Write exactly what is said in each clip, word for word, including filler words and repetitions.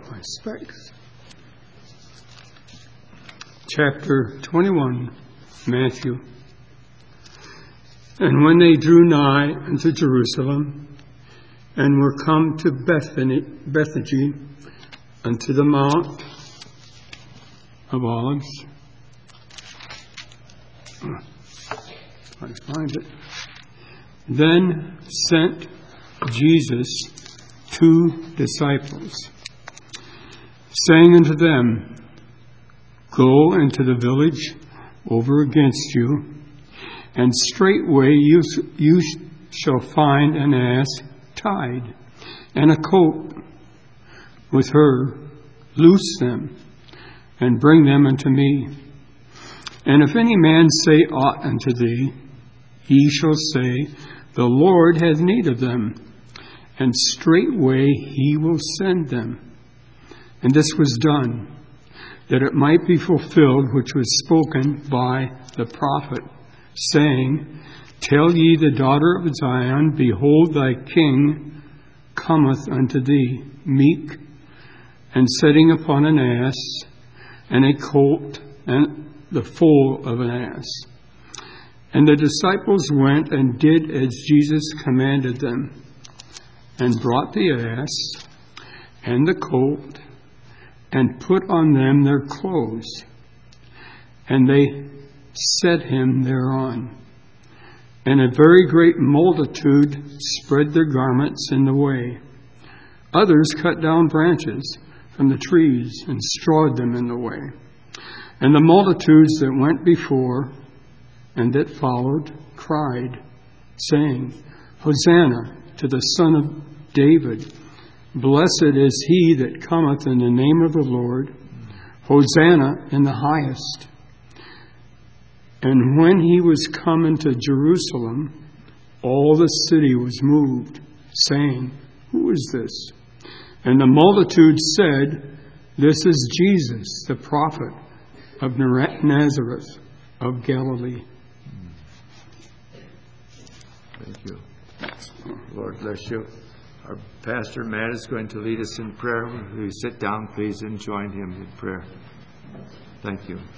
my specs. Chapter twenty-one, Matthew. And when they drew nigh unto Jerusalem, and were come to Bethany, Bethany, unto the Mount of Olives, I find it. Then sent Jesus two disciples, saying unto them, Go into the village over against you, and straightway you, you shall find an ass tied, and a colt with her. Loose them, and bring them unto me. And if any man say aught unto thee, he shall say, The Lord hath need of them, and straightway he will send them. And this was done, that it might be fulfilled which was spoken by the prophet, saying, Tell ye the daughter of Zion, Behold, thy king cometh unto thee, meek, and sitting upon an ass, and a colt, and the foal of an ass. And the disciples went and did as Jesus commanded them, and brought the ass and the colt, and put on them their clothes, and they set him thereon. And a very great multitude spread their garments in the way. Others cut down branches from the trees and strawed them in the way. And the multitudes that went before and that followed cried, saying, Hosanna to the Son of David. Blessed is he that cometh in the name of the Lord. Hosanna in the highest. And when he was come into Jerusalem, all the city was moved, saying, Who is this? And the multitude said, This is Jesus, the prophet of Nazareth of Galilee. Thank you. Lord bless you. Our pastor Matt is going to lead us in prayer. Will you sit down, please, and join him in prayer? Thank you.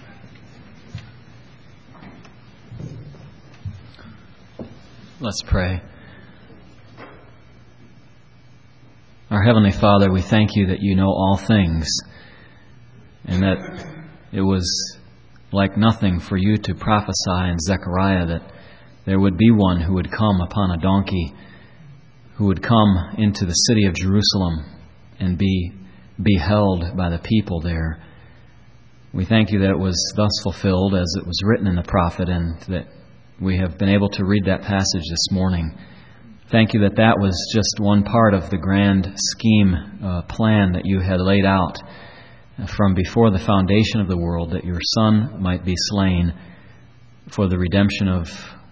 Let's pray. Our Heavenly Father, we thank you that you know all things, and that it was like nothing for you to prophesy in Zechariah that there would be one who would come upon a donkey, who would come into the city of Jerusalem and be beheld by the people there. We thank you that it was thus fulfilled as it was written in the prophet, and that we have been able to read that passage this morning. Thank you that that was just one part of the grand scheme, uh, plan that you had laid out from before the foundation of the world, that your Son might be slain for the redemption of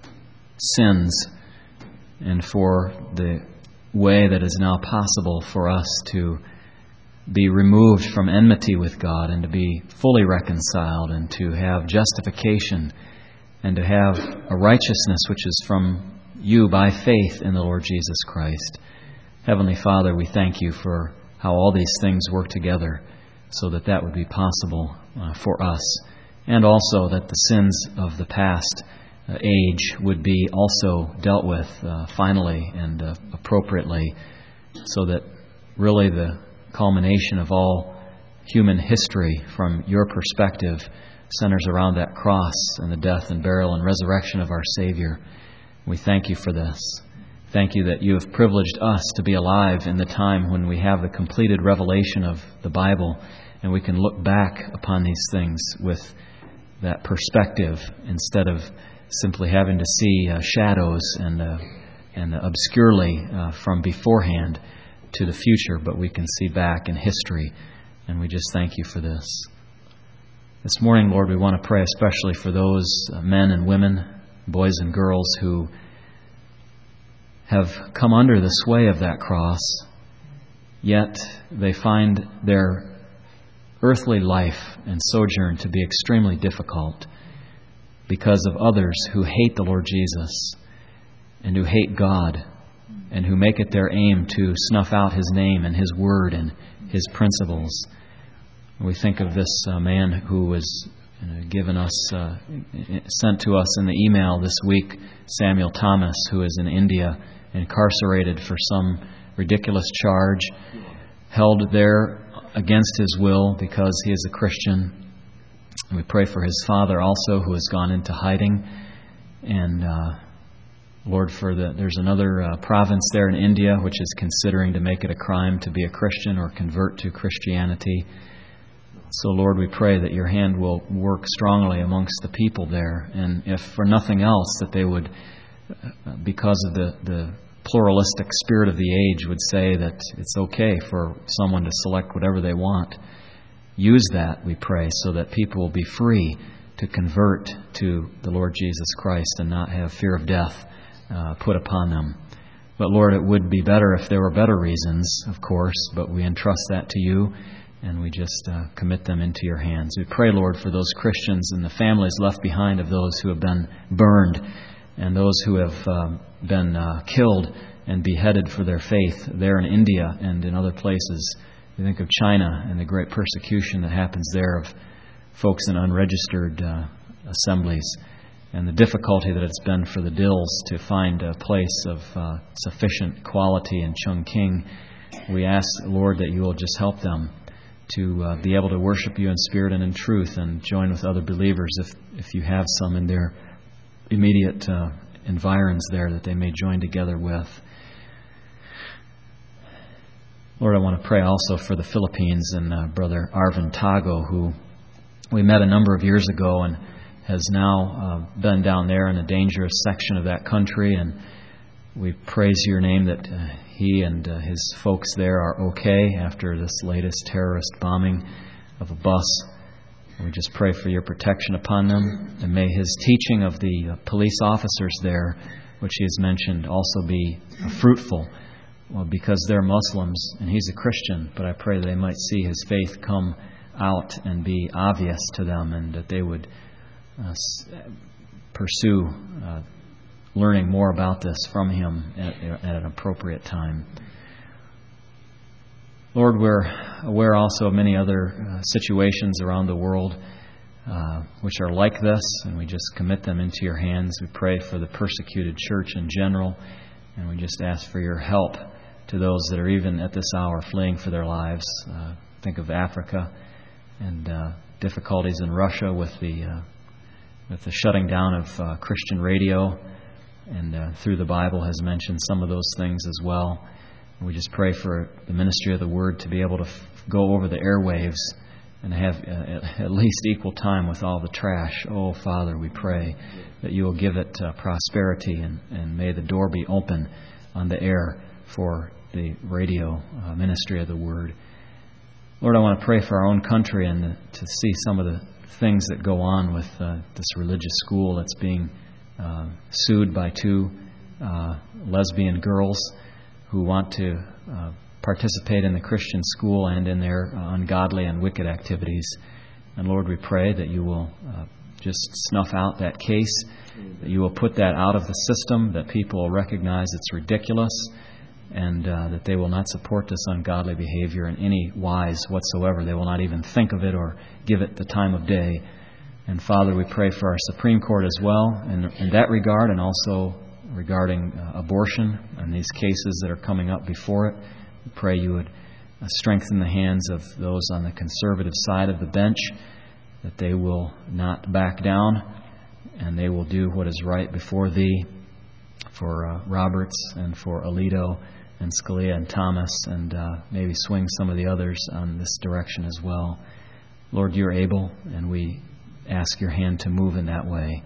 sins and for the way that is now possible for us to be removed from enmity with God and to be fully reconciled and to have justification and to have a righteousness which is from you by faith in the Lord Jesus Christ. Heavenly Father, we thank you for how all these things work together so that that would be possible uh, for us, and also that the sins of the past uh, age would be also dealt with uh, finally and uh, appropriately, so that really the culmination of all human history from your perspective centers around that cross and the death and burial and resurrection of our Savior. We thank you for this. Thank you that you have privileged us to be alive in the time when we have the completed revelation of the Bible, and we can look back upon these things with that perspective instead of simply having to see uh, shadows and uh, and uh, obscurely uh, from beforehand to the future, but we can see back in history, and we just thank you for this. This morning, Lord, we want to pray especially for those uh, men and women, boys and girls who have come under the sway of that cross, yet they find their earthly life and sojourn to be extremely difficult because of others who hate the Lord Jesus and who hate God and who make it their aim to snuff out His name and His Word and his principles. We think of this uh, man who was uh, given us, uh, sent to us in the email this week, Samuel Thomas, who is in India, incarcerated for some ridiculous charge, held there against his will because he is a Christian. We pray for his father also, who has gone into hiding. And uh, Lord, for the there's another uh, province there in India which is considering to make it a crime to be a Christian or convert to Christianity. So, Lord, we pray that your hand will work strongly amongst the people there, and if for nothing else, that they would, because of the, the pluralistic spirit of the age, would say that it's okay for someone to select whatever they want. Use that, we pray, so that people will be free to convert to the Lord Jesus Christ and not have fear of death uh, put upon them. But, Lord, it would be better if there were better reasons, of course, but we entrust that to you. And we just uh, commit them into your hands. We pray, Lord, for those Christians and the families left behind of those who have been burned and those who have uh, been uh, killed and beheaded for their faith there in India and in other places. We think of China and the great persecution that happens there of folks in unregistered uh, assemblies and the difficulty that it's been for the Dills to find a place of uh, sufficient quality in Chongqing. We ask, Lord, that you will just help them to uh, be able to worship you in spirit and in truth and join with other believers if if you have some in their immediate uh, environs there that they may join together with. Lord, I want to pray also for the Philippines and uh, Brother Arvin Tago, who we met a number of years ago and has now uh, been down there in a dangerous section of that country, and we praise your name that uh, he and uh, his folks there are okay after this latest terrorist bombing of a bus. We just pray for your protection upon them, and may his teaching of the uh, police officers there, which he has mentioned, also be uh, fruitful, well, because they're Muslims and he's a Christian, but I pray that they might see his faith come out and be obvious to them, and that they would uh, pursue uh, learning more about this from him at, at an appropriate time. Lord, we're aware also of many other uh, situations around the world uh, which are like this, and we just commit them into your hands. We pray for the persecuted church in general, and we just ask for your help to those that are even at this hour fleeing for their lives. Uh, think of Africa and uh, difficulties in Russia with the uh, with the shutting down of uh, Christian radio. And uh, through the Bible has mentioned some of those things as well. And we just pray for the ministry of the Word to be able to f- go over the airwaves and have uh, at least equal time with all the trash. Oh, Father, we pray that you will give it uh, prosperity, and, and may the door be open on the air for the radio uh, ministry of the Word. Lord, I want to pray for our own country and the, to see some of the things that go on with uh, this religious school that's being Uh, sued by two uh, lesbian girls who want to uh, participate in the Christian school and in their uh, ungodly and wicked activities. And Lord, we pray that you will uh, just snuff out that case, that you will put that out of the system, that people will recognize it's ridiculous, and uh, that they will not support this ungodly behavior in any wise whatsoever. They will not even think of it or give it the time of day. And Father, we pray for our Supreme Court as well in, in that regard, and also regarding uh, abortion and these cases that are coming up before it. We pray you would uh, strengthen the hands of those on the conservative side of the bench, that they will not back down and they will do what is right before Thee, for uh, Roberts and for Alito and Scalia and Thomas, and uh, maybe swing some of the others on this direction as well. Lord, you're able, and we ask your hand to move in that way.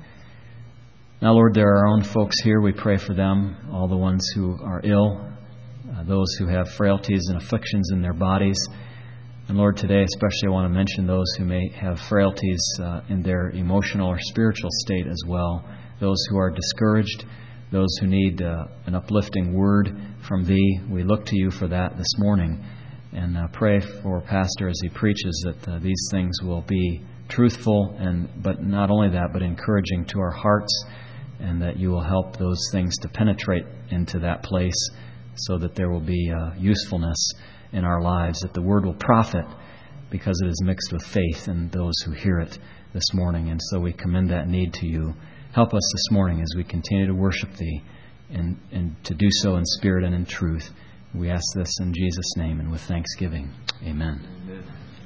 Now, Lord, there are our own folks here. We pray for them, all the ones who are ill, uh, those who have frailties and afflictions in their bodies. And Lord, today especially I want to mention those who may have frailties uh, in their emotional or spiritual state as well. Those who are discouraged, those who need uh, an uplifting word from Thee. We look to you for that this morning, and uh, pray for Pastor as he preaches that uh, these things will be truthful, and but not only that, but encouraging to our hearts, and that you will help those things to penetrate into that place so that there will be uh, usefulness in our lives, that the Word will profit because it is mixed with faith in those who hear it this morning. And so we commend that need to you. Help us this morning as we continue to worship Thee and, and to do so in spirit and in truth. We ask this in Jesus' name and with thanksgiving. Amen. Amen.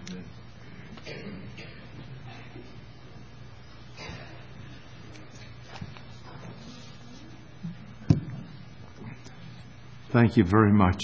Thank you very much.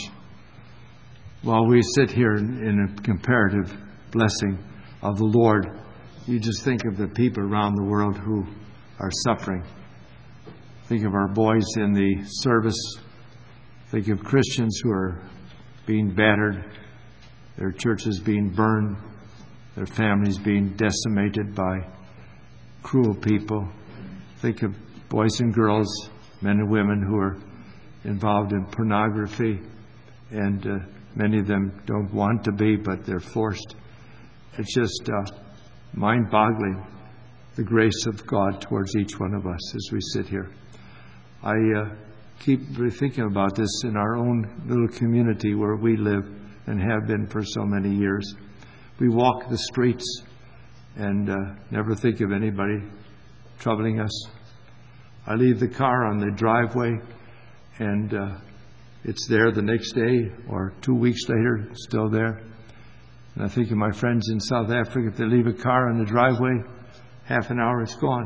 While we sit here in a comparative blessing of the Lord, you just think of the people around the world who are suffering. Think of our boys in the service. Think of Christians who are being battered, their churches being burned, their families being decimated by cruel people. Think of boys and girls, men and women who are involved in pornography, and uh, many of them don't want to be, but they're forced. It's just uh, mind-boggling, the grace of God towards each one of us as we sit here. I uh, keep thinking about this in our own little community where we live and have been for so many years. We walk the streets and uh, never think of anybody troubling us. I leave the car on the driveway and uh, it's there the next day or two weeks later, it's still there. And I think of my friends in South Africa, if they leave a car on the driveway, half an hour it's gone.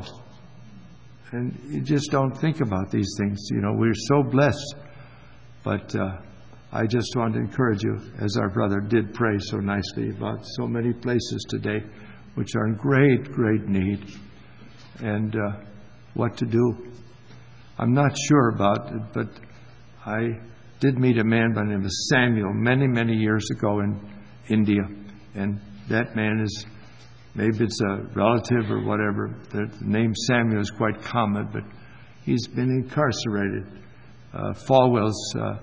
And you just don't think about these things. You know, we're so blessed. But uh, I just want to encourage you, as our brother did pray so nicely about so many places today which are in great, great need. And uh, what to do. I'm not sure about it, but I did meet a man by the name of Samuel many, many years ago in India. And that man is, maybe it's a relative or whatever. The name Samuel is quite common, but he's been incarcerated. Uh, Falwell's uh,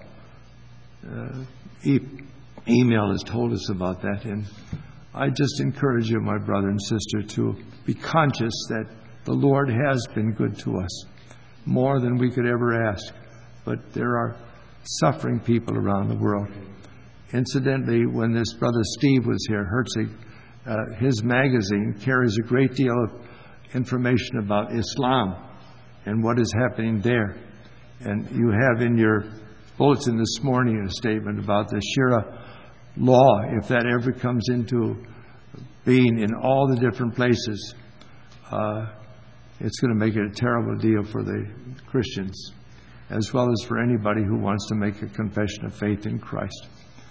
uh, e- email has told us about that. And I just encourage you, my brother and sister, to be conscious that the Lord has been good to us, more than we could ever ask. But there are suffering people around the world. Incidentally, when this brother Steve was here, Herzig, uh, his magazine carries a great deal of information about Islam and what is happening there. And you have in your bulletin this morning a statement about the Sharia law, if that ever comes into being in all the different places. Uh, it's going to make it a terrible deal for the Christians, as well as for anybody who wants to make a confession of faith in Christ.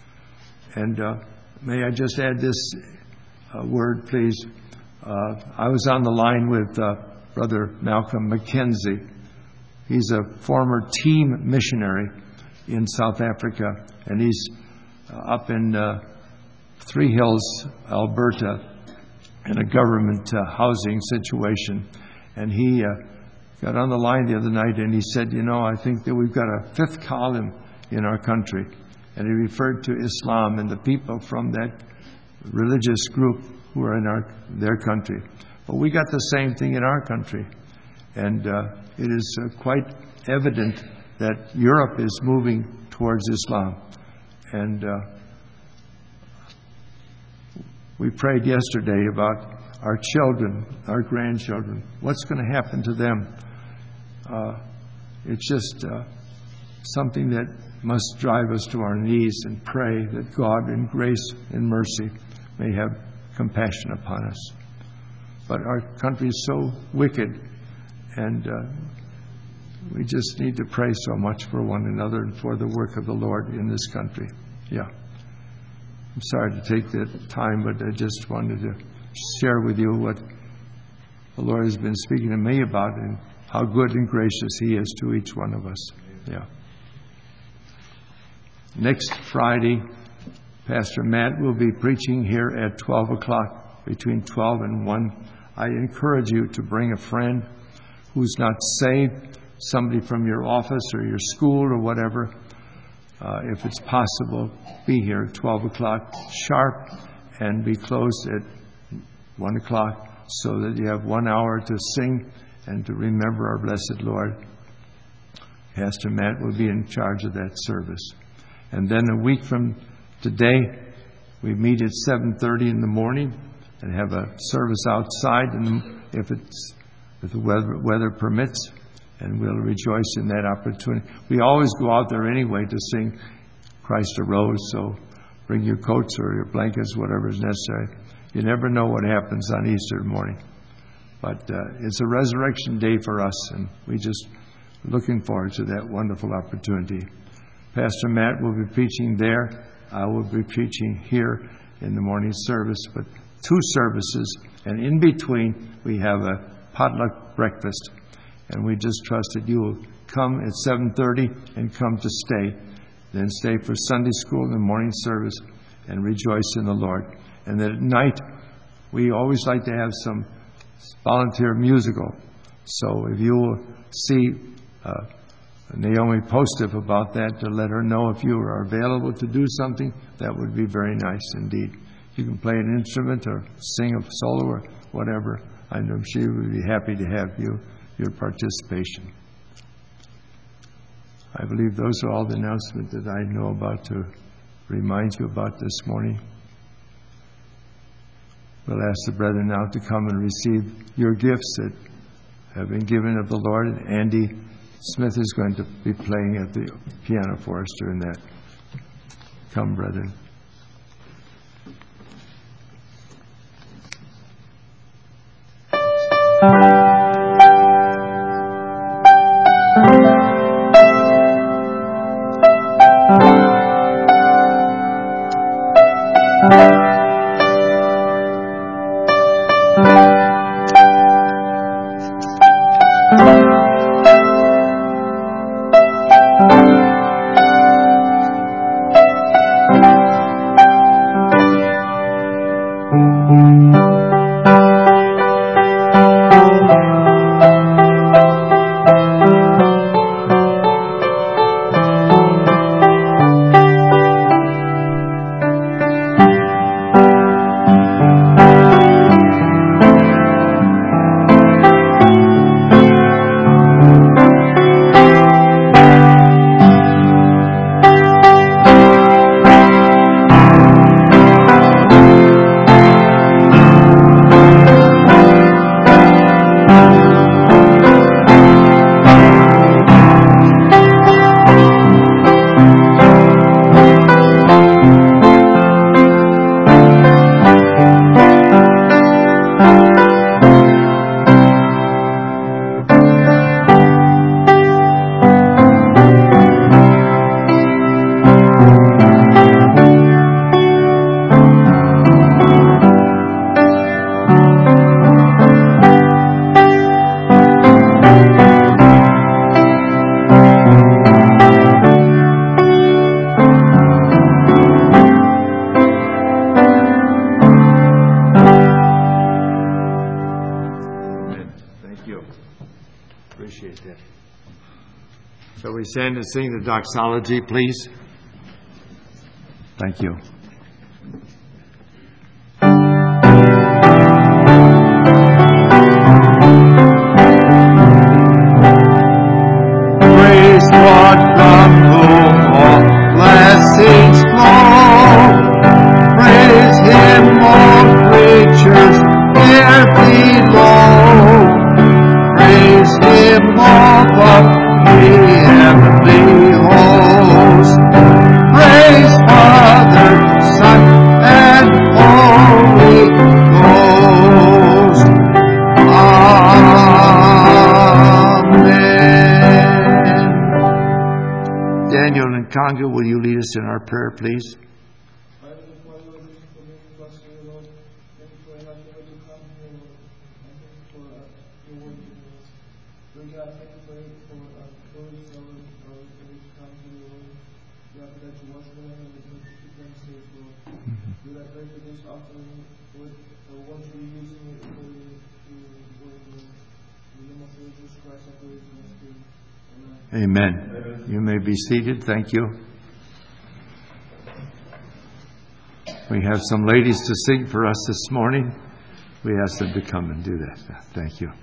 And uh, may I just add this uh, word, please? Uh, I was on the line with uh, Brother Malcolm McKenzie. He's a former team missionary in South Africa, and he's uh, up in uh, Three Hills, Alberta, in a government uh, housing situation. And he uh, got on the line the other night and he said, you know, I think that we've got a fifth column in our country. And he referred to Islam and the people from that religious group who are in our their country. But we got the same thing in our country. And uh, it is uh, quite evident that Europe is moving towards Islam. And uh, we prayed yesterday about our children, our grandchildren. What's going to happen to them? Uh, it's just uh, something that must drive us to our knees and pray that God in grace and mercy may have compassion upon us. But our country is so wicked, and uh, we just need to pray so much for one another and for the work of the Lord in this country. Yeah. I'm sorry to take the time, but I just wanted to share with you what the Lord has been speaking to me about and how good and gracious He is to each one of us. Yeah. Next Friday, Pastor Matt will be preaching here at twelve o'clock, between twelve and one. I encourage you to bring a friend who's not saved, somebody from your office or your school or whatever. Uh, if it's possible, be here at twelve o'clock sharp and be closed at one o'clock so that you have one hour to sing and to remember our blessed Lord. Pastor Matt will be in charge of that service. And then a week from Today, we meet at seven thirty in the morning and have a service outside, and if it's if the weather, weather permits, and we'll rejoice in that opportunity. We always go out there anyway to sing Christ Arose, so bring your coats or your blankets, whatever is necessary. You never know what happens on Easter morning. But uh, it's a resurrection day for us, and we just looking forward to that wonderful opportunity. Pastor Matt will be preaching there. I will be preaching here in the morning service, but two services, and in between we have a potluck breakfast. And we just trust that you will come at seven thirty and come to stay. Then stay for Sunday school and the morning service and rejoice in the Lord. And then at night, we always like to have some volunteer musical. So if you will see uh, Naomi Postiff about that, to let her know if you are available to do something, that would be very nice indeed. You can play an instrument or sing a solo or whatever. I know she would be happy to have you, your participation. I believe those are all the announcements that I know about to remind you about this morning. We'll ask the brethren now to come and receive your gifts that have been given of the Lord. And Andy Smith is going to be playing at the piano for us during that. Come, brethren. Stand and sing the doxology, please. Thank you. Praise God from whom all blessings flow. Praise Him, all creatures here below. Praise Him, all above the heavenly host. Praise Father, Son, and Holy Ghost. Amen. Daniel and Conga, will you lead us in our prayer, please? Amen. You may be seated. Thank you. We have some ladies to sing for us this morning. We ask them to come and do that. Thank you.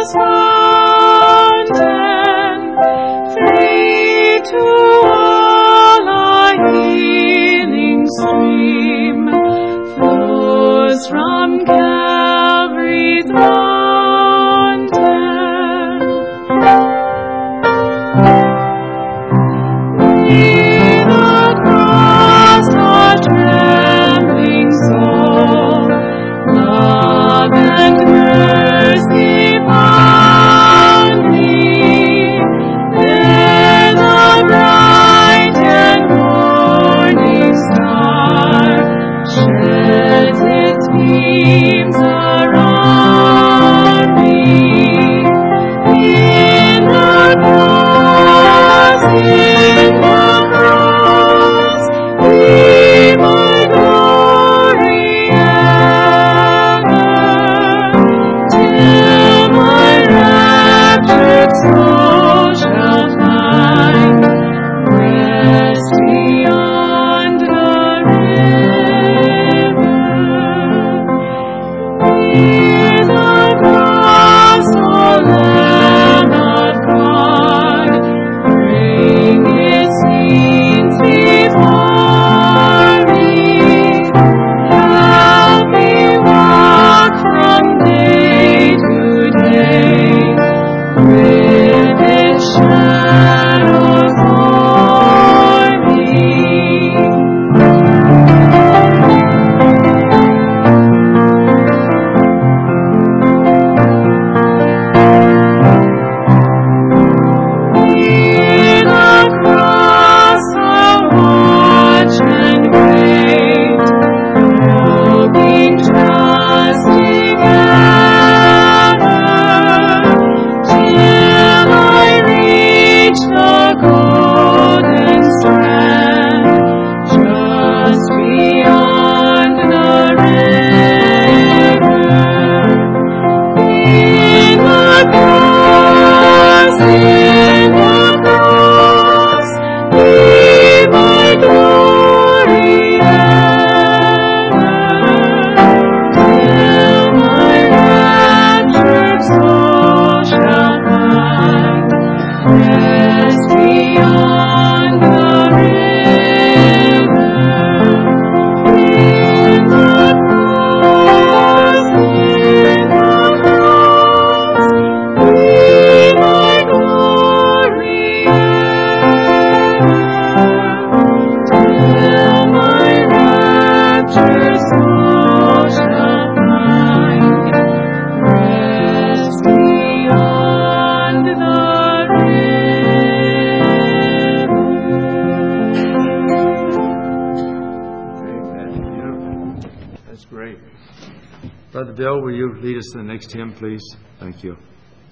Brother Bill, will you lead us to the next hymn, please? Thank you.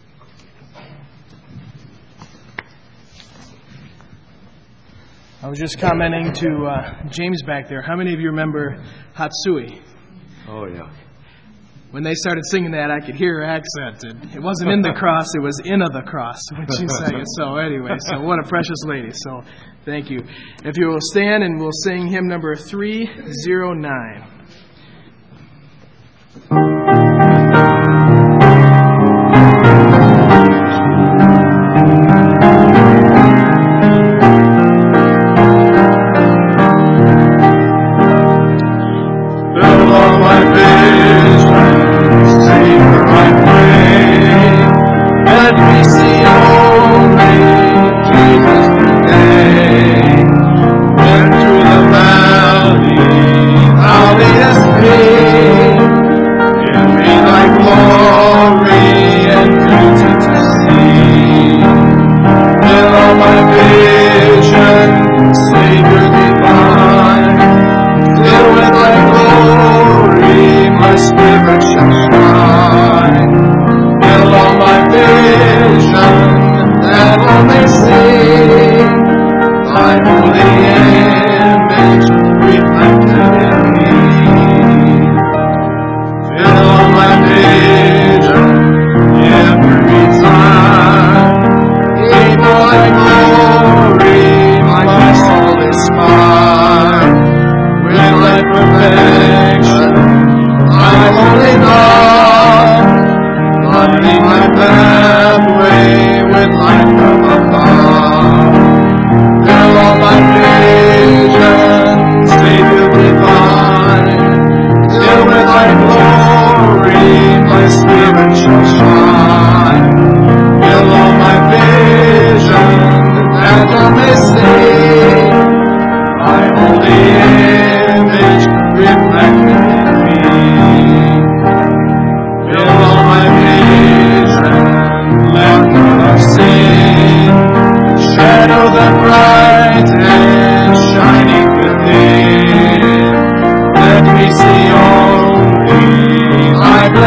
I was just commenting to uh, James back there. How many of you remember Hatsui? Oh, yeah. When they started singing that, I could hear her accent. And it wasn't in the cross, it was in of the cross when she sang it. So anyway, so what a precious lady. So thank you. If you will stand and we'll sing hymn number three oh nine. I'll be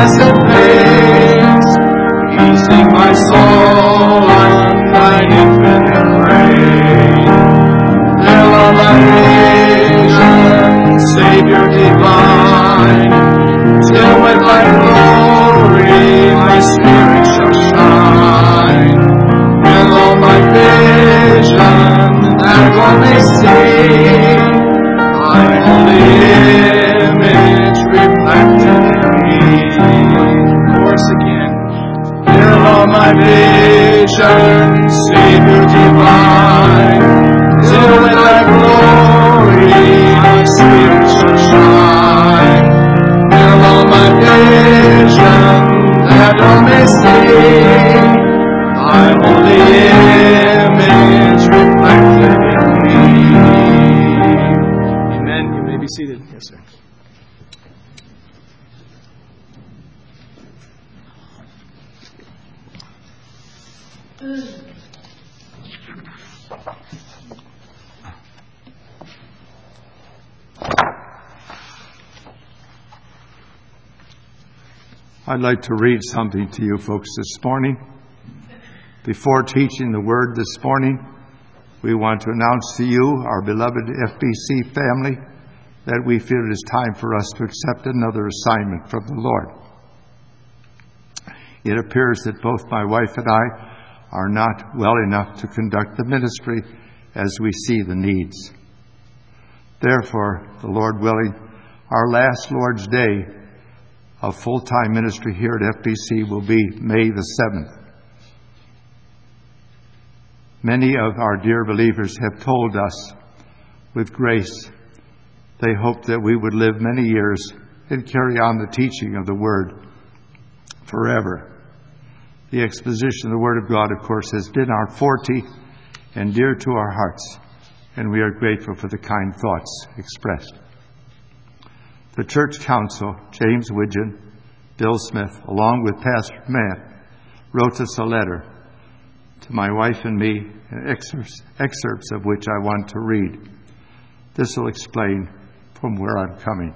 blessed face, easing my soul on thine infinite grace. Fill all my vision, Savior divine, till with thy glory my spirit shall shine. Fill all my vision, that all may see thy holy image reflected in me. Chorus again. Fill all my vision, Savior divine, till with thy glory my spirit shall shine. Fill all my vision, that all may see thy holy image reflected in me. Amen. You may be seated. Yes, sir. I'd like to read something to you folks this morning. Before teaching the Word this morning, we want to announce to you, our beloved F B C family, that we feel it is time for us to accept another assignment from the Lord. It appears that both my wife and I are not well enough to conduct the ministry as we see the needs. Therefore, the Lord willing, our last Lord's Day of full-time ministry here at F B C will be May the seventh. Many of our dear believers have told us with grace they hope that we would live many years and carry on the teaching of the Word forever. The exposition of the Word of God, of course, has been our forte and dear to our hearts, and we are grateful for the kind thoughts expressed. The Church Council, James Widgeon, Bill Smith, along with Pastor Matt, wrote us a letter to my wife and me, excerpts, excerpts of which I want to read. This will explain from where I'm coming.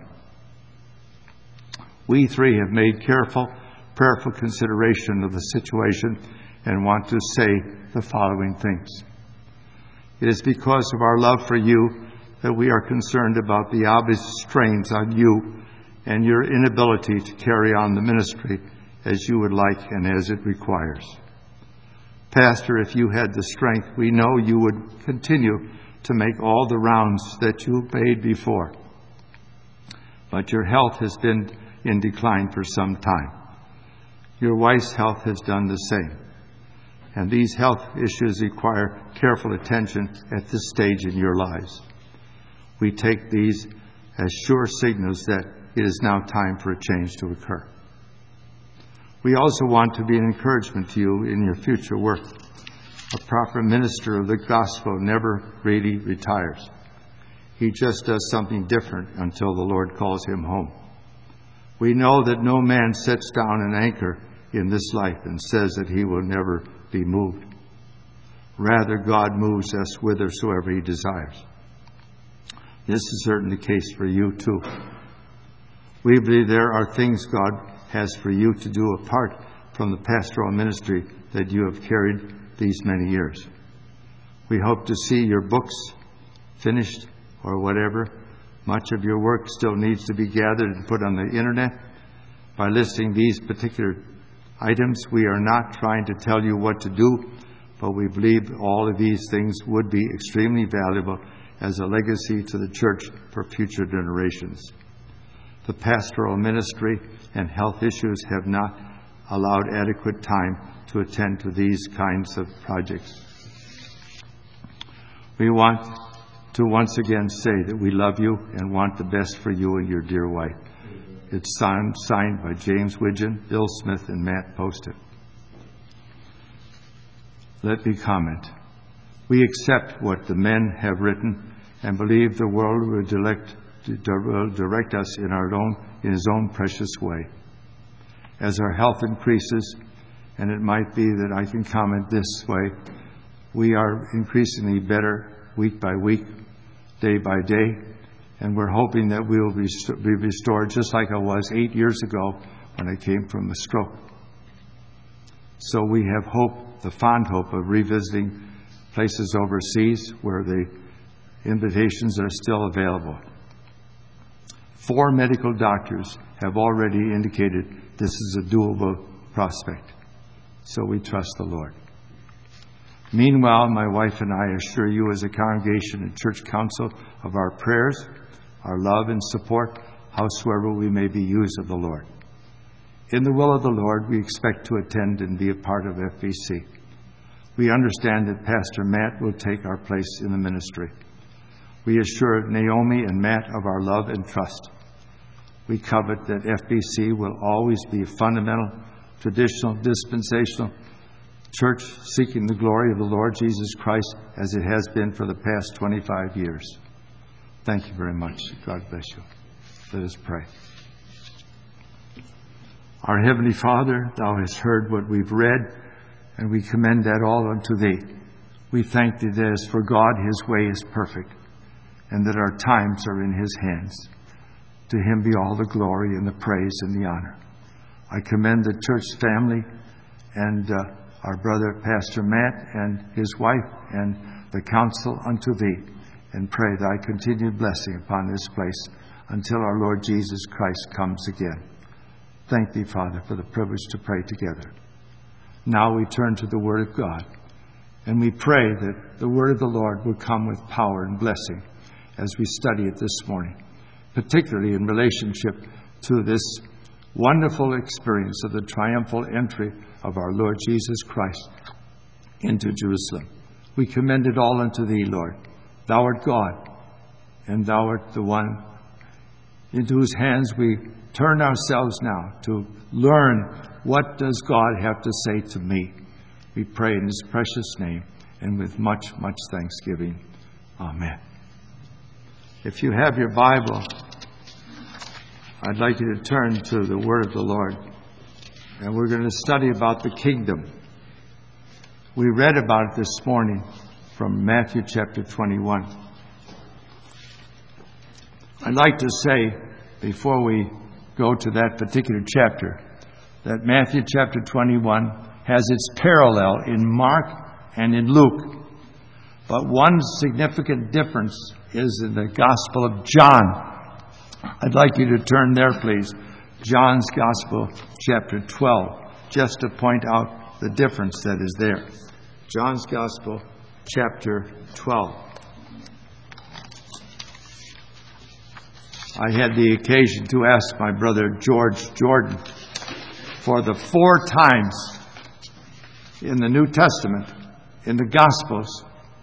We three have made careful, prayerful consideration of the situation and want to say the following things. It is because of our love for you that we are concerned about the obvious strains on you and your inability to carry on the ministry as you would like and as it requires. Pastor, if you had the strength, we know you would continue to make all the rounds that you made before. But your health has been in decline for some time. Your wife's health has done the same. And these health issues require careful attention at this stage in your lives. We take these as sure signals that it is now time for a change to occur. We also want to be an encouragement to you in your future work. A proper minister of the gospel never really retires. He just does something different until the Lord calls him home. We know that no man sets down an anchor in this life and says that he will never be moved. Rather, God moves us whithersoever he desires. This is certainly the case for you too. We believe there are things God has for you to do apart from the pastoral ministry that you have carried these many years. We hope to see your books finished or whatever. Much of your work still needs to be gathered and put on the internet. By listing these particular items, we are not trying to tell you what to do, but we believe all of these things would be extremely valuable as a legacy to the church for future generations. The pastoral ministry and health issues have not allowed adequate time to attend to these kinds of projects. We want to once again say that we love you and want the best for you and your dear wife. It's signed, signed by James Widgeon, Bill Smith, and Matt Posted. Let me comment. We accept what the men have written and believe the world will direct, will direct us in our own, in his own precious way. As our health increases, and it might be that I can comment this way, we are increasingly better week by week, day by day, and we're hoping that we will be restored just like I was eight years ago when I came from a stroke. So we have hope, the fond hope of revisiting places overseas where the invitations are still available. Four medical doctors have already indicated this is a doable prospect. So we trust the Lord. Meanwhile, my wife and I assure you as a congregation and church council of our prayers, our love and support, howsoever we may be used of the Lord. In the will of the Lord, we expect to attend and be a part of F B C. We understand that Pastor Matt will take our place in the ministry. We assure Naomi and Matt of our love and trust. We covet that F B C will always be a fundamental, traditional, dispensational church seeking the glory of the Lord Jesus Christ as it has been for the past twenty-five years. Thank you very much. God bless you. Let us pray. Our Heavenly Father, Thou hast heard what we've read, and we commend that all unto Thee. We thank Thee that as for God, His way is perfect, and that our times are in His hands. To Him be all the glory and the praise and the honor. I commend the church family and uh, our brother Pastor Matt and his wife and the council unto Thee, and pray Thy continued blessing upon this place until our Lord Jesus Christ comes again. Thank Thee, Father, for the privilege to pray together. Now we turn to the Word of God, and we pray that the Word of the Lord will come with power and blessing as we study it this morning, particularly in relationship to this wonderful experience of the triumphal entry of our Lord Jesus Christ into Jerusalem. We commend it all unto Thee, Lord. Thou art God, and Thou art the one into whose hands we turn ourselves now to learn what does God have to say to me. We pray in His precious name and with much, much thanksgiving. Amen. If you have your Bible, I'd like you to turn to the Word of the Lord. And we're going to study about the kingdom. We read about it this morning from Matthew chapter twenty-one. I'd like to say, before we go to that particular chapter, that Matthew chapter twenty-one has its parallel in Mark and in Luke. But one significant difference is in the Gospel of John. I'd like you to turn there, please. John's Gospel, chapter twelve, just to point out the difference that is there. John's Gospel, chapter twelve. I had the occasion to ask my brother George Jordan for the four times in the New Testament, in the Gospels,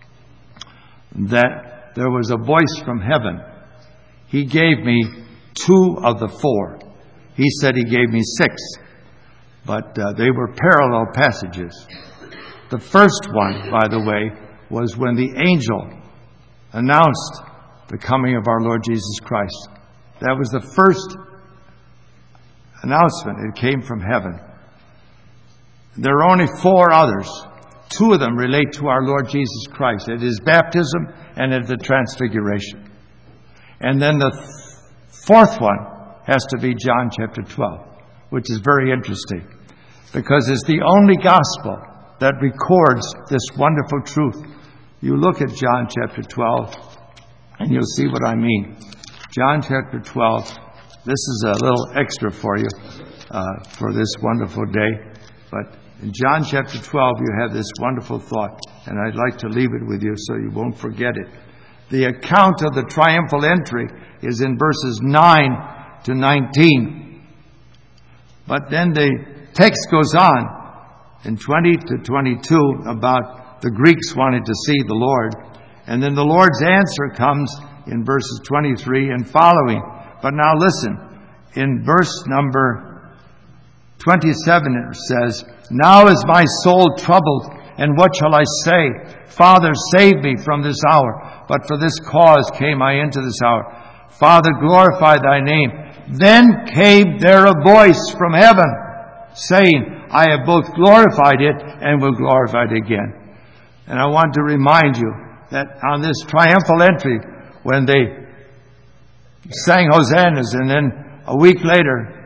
that there was a voice from heaven. He gave me two of the four. He said he gave me six, but uh, they were parallel passages. The first one, by the way, was when the angel announced the coming of our Lord Jesus Christ. That was the first announcement. It came from heaven. There are only four others. Two of them relate to our Lord Jesus Christ, at His baptism and at the transfiguration. And then the th- fourth one has to be John chapter twelve, which is very interesting because it's the only gospel that records this wonderful truth. You look at John chapter twelve and you'll see what I mean. John chapter twelve, this is a little extra for you uh, for this wonderful day. But in John chapter twelve, you have this wonderful thought, and I'd like to leave it with you so you won't forget it. The account of the triumphal entry is in verses nine to nineteen. But then the text goes on in twenty to twenty-two about the Greeks wanted to see the Lord. And then the Lord's answer comes in verses twenty-three and following. But now listen, in verse number twenty-seven it says, "Now is my soul troubled, and what shall I say? Father, save me from this hour. But for this cause came I into this hour. Father, glorify Thy name." Then came there a voice from heaven, saying, "I have both glorified it and will glorify it again." And I want to remind you that on this triumphal entry, when they sang hosannas and then a week later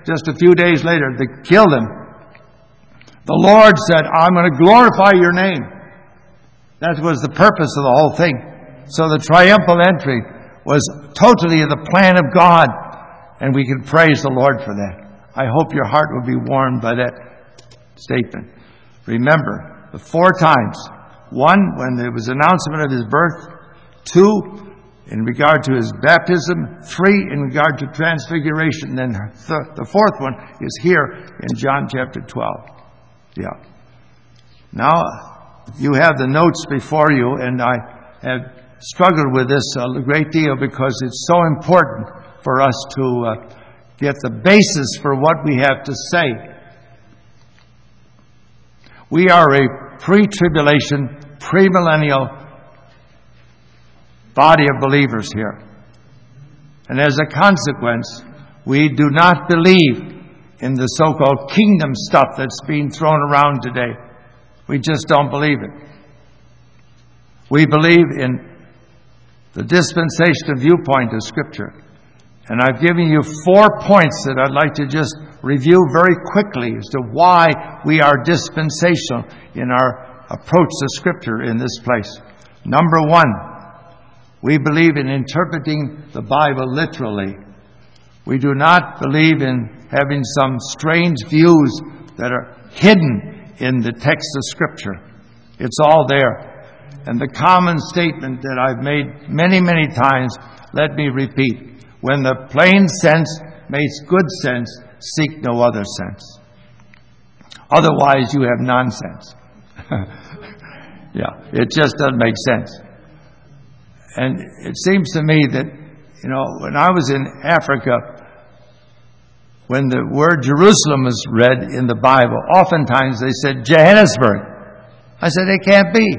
just a few days later, they killed him. The Lord said, I'm going to glorify your name. That was the purpose of the whole thing. So the triumphal entry was totally the plan of God, and we can praise the Lord for that. I hope your heart will be warmed by that statement. Remember, the four times. One, when there was announcement of his birth. Two, in regard to his baptism. Three, in regard to transfiguration. Then th- the fourth one is here in John chapter twelve. Yeah. Now, you have the notes before you, and I have struggled with this a great deal because it's so important for us to uh, get the basis for what we have to say. We are a pre-tribulation, premillennial body of believers here. And as a consequence, we do not believe in the so-called kingdom stuff that's being thrown around today. We just don't believe it. We believe in the dispensational viewpoint of Scripture. And I've given you four points that I'd like to just review very quickly as to why we are dispensational in our approach to Scripture in this place. Number one, we believe in interpreting the Bible literally. We do not believe in having some strange views that are hidden in the text of Scripture. It's all there. And the common statement that I've made many, many times, let me repeat. When the plain sense makes good sense, seek no other sense. Otherwise, you have nonsense. Yeah, it just doesn't make sense. And it seems to me that, you know, when I was in Africa, when the word Jerusalem was read in the Bible, oftentimes they said Johannesburg. I said, it can't be.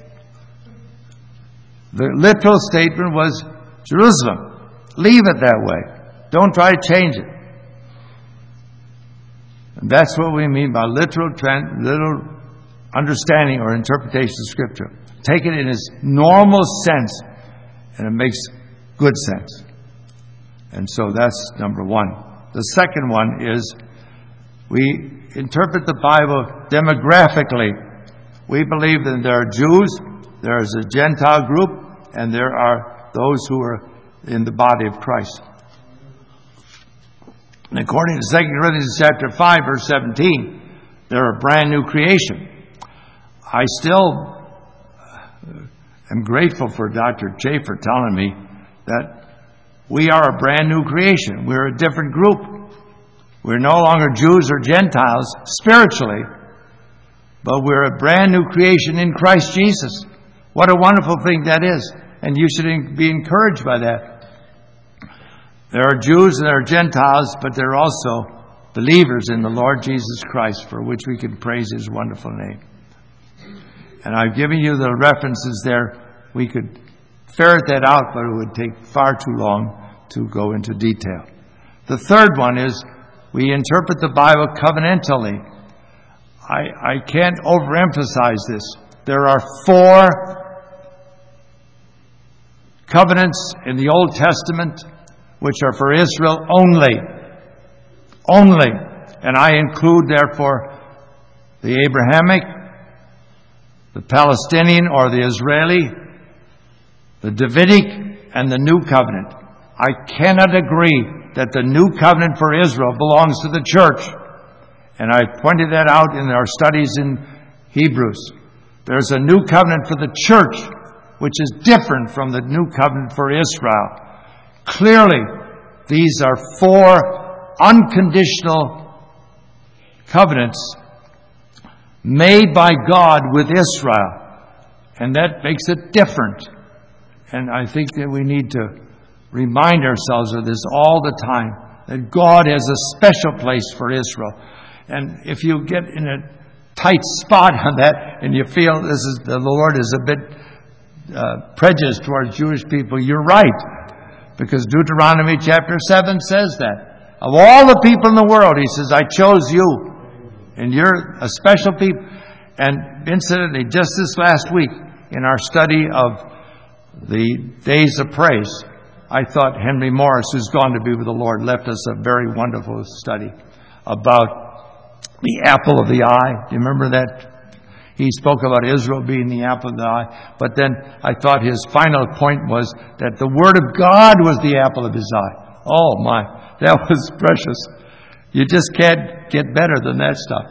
The literal statement was Jerusalem. Leave it that way. Don't try to change it. And that's what we mean by literal, trans- literal understanding or interpretation of Scripture. Take it in its normal sense, and it makes good sense. And so that's number one. The second one is we interpret the Bible demographically. We believe that there are Jews, there is a Gentile group, and there are those who are in the body of Christ. And according to Second Corinthians chapter five, verse seventeen, they're a brand new creation. I still am grateful for Doctor Chafer telling me that we are a brand new creation. We're a different group. We're no longer Jews or Gentiles spiritually, but we're a brand new creation in Christ Jesus. What a wonderful thing that is. And you should be encouraged by that. There are Jews and there are Gentiles, but there are also believers in the Lord Jesus Christ, for which we can praise His wonderful name. And I've given you the references there. We could ferret that out, but it would take far too long to go into detail. The third one is we interpret the Bible covenantally. I, I can't overemphasize this. There are four covenants in the Old Testament which are for Israel only. Only. And I include, therefore, the Abrahamic, the Palestinian or the Israeli, the Davidic, and the New Covenant. I cannot agree that the New Covenant for Israel belongs to the church. And I pointed that out in our studies in Hebrews. There's a New Covenant for the church, which is different from the New Covenant for Israel. Clearly, these are four unconditional covenants made by God with Israel. And that makes it different. And I think that we need to remind ourselves of this all the time, that God has a special place for Israel. And if you get in a tight spot on that and you feel this is the Lord is a bit uh, prejudiced towards Jewish people, you're right. Because Deuteronomy chapter seven says that. Of all the people in the world, He says, I chose you. And you're a special people. And incidentally, just this last week, in our study of the Days of Praise, I thought Henry Morris, who's gone to be with the Lord, left us a very wonderful study about the apple of the eye. Do you remember that? He spoke about Israel being the apple of the eye. But then I thought his final point was that the Word of God was the apple of his eye. Oh my, that was precious. You just can't get better than that stuff.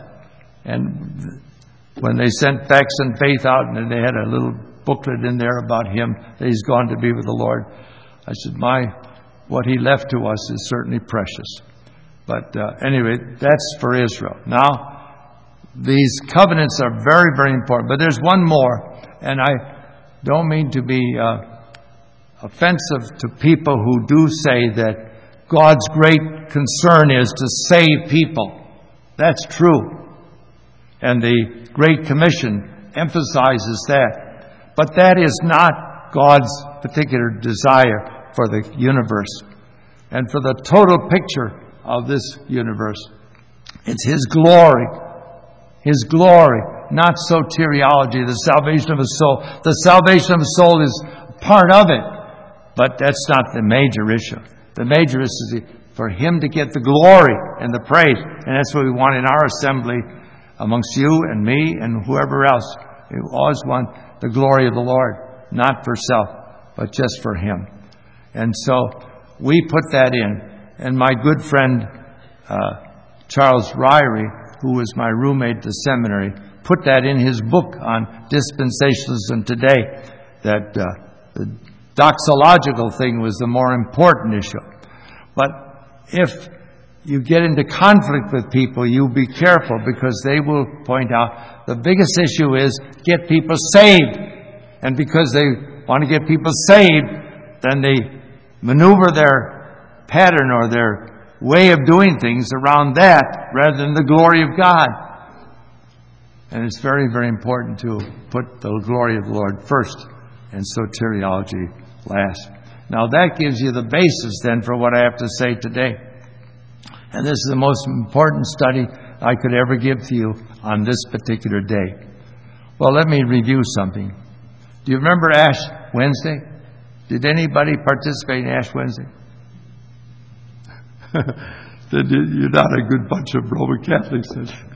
And when they sent Facts and Faith out, and they had a little booklet in there about him, that he's gone to be with the Lord, I said, my, what he left to us is certainly precious. But uh, anyway, that's for Israel. Now, these covenants are very, very important. But there's one more, and I don't mean to be uh, offensive to people who do say that God's great concern is to save people. That's true. And the Great Commission emphasizes that. But that is not God's particular desire for the universe and for the total picture of this universe. It's His glory. His glory, not soteriology, the salvation of a soul. The salvation of a soul is part of it, but that's not the major issue. The major issue is for Him to get the glory and the praise, and that's what we want in our assembly amongst you and me and whoever else. We always want the glory of the Lord, not for self, but just for Him. And so we put that in. And my good friend uh, Charles Ryrie, who was my roommate at the seminary, put that in his book on dispensationalism today, that uh, the doxological thing was the more important issue. But if you get into conflict with people, you be careful, because they will point out the biggest issue is get people saved. And because they want to get people saved, then they maneuver their pattern or their way of doing things around that rather than the glory of God. And it's very, very important to put the glory of the Lord first and soteriology last. Now that gives you the basis then for what I have to say today. And this is the most important study I could ever give to you on this particular day. Well, let me review something. Do you remember Ash Wednesday? Did anybody participate in Ash Wednesday? You're not a good bunch of Roman Catholics.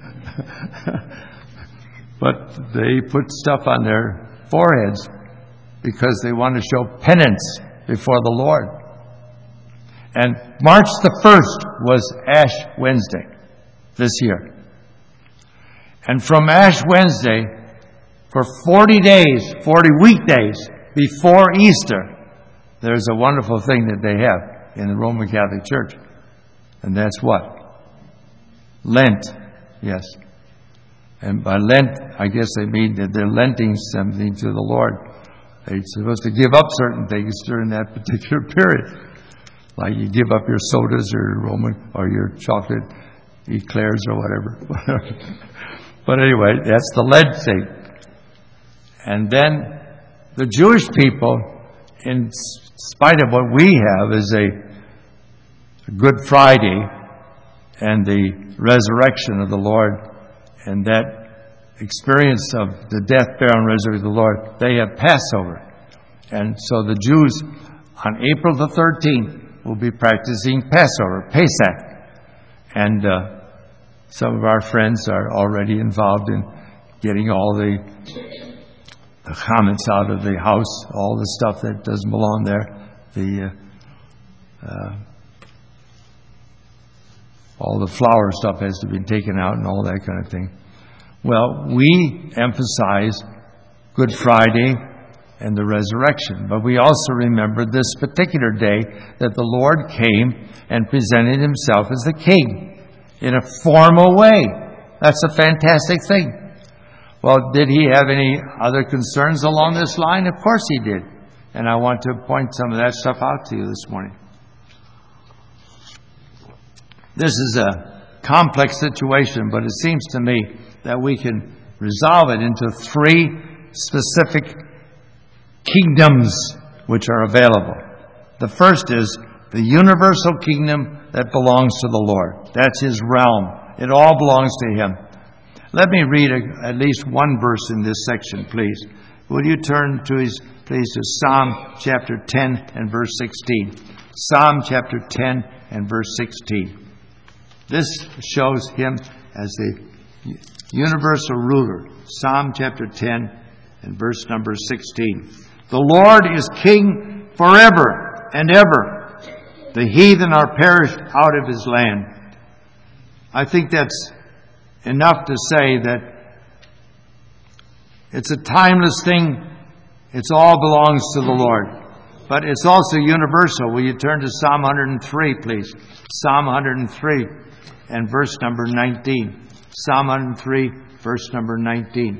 But they put stuff on their foreheads because they want to show penance before the Lord. And March the first was Ash Wednesday this year. And from Ash Wednesday, for forty days, forty weekdays before Easter, there's a wonderful thing that they have in the Roman Catholic Church. And that's what? Lent. Yes. And by Lent, I guess they mean that they're lenting something to the Lord. They're supposed to give up certain things during that particular period. Like you give up your sodas or your Roman or your chocolate eclairs or whatever. But anyway, that's the Lent thing. And then the Jewish people, in spite of what we have as a Good Friday and the resurrection of the Lord and that experience of the death, burial, and resurrection of the Lord, they have Passover. And so the Jews on April the thirteenth will be practicing Passover, Pesach. And uh, some of our friends are already involved in getting all the, the comments out of the house, all the stuff that doesn't belong there, the uh, uh, all the flower stuff has to be taken out and all that kind of thing. Well, we emphasize Good Friday and the resurrection, but we also remember this particular day that the Lord came and presented Himself as the King in a formal way. That's a fantastic thing. Well, did He have any other concerns along this line? Of course He did. And I want to point some of that stuff out to you this morning. This is a complex situation, but it seems to me that we can resolve it into three specific kingdoms which are available. The first is the universal kingdom that belongs to the Lord. That's His realm. It all belongs to Him. Let me read a, at least one verse in this section, please. Will you turn to his, please, to Psalm chapter ten and verse sixteen. Psalm chapter ten and verse sixteen. This shows him as the universal ruler. Psalm chapter ten and verse number sixteen. The Lord is king forever and ever. The heathen are perished out of his land. I think that's enough to say that it's a timeless thing. It all belongs to the Lord. But it's also universal. Will you turn to Psalm one hundred three, please? Psalm one hundred three and verse number nineteen. Psalm one hundred three, verse number nineteen.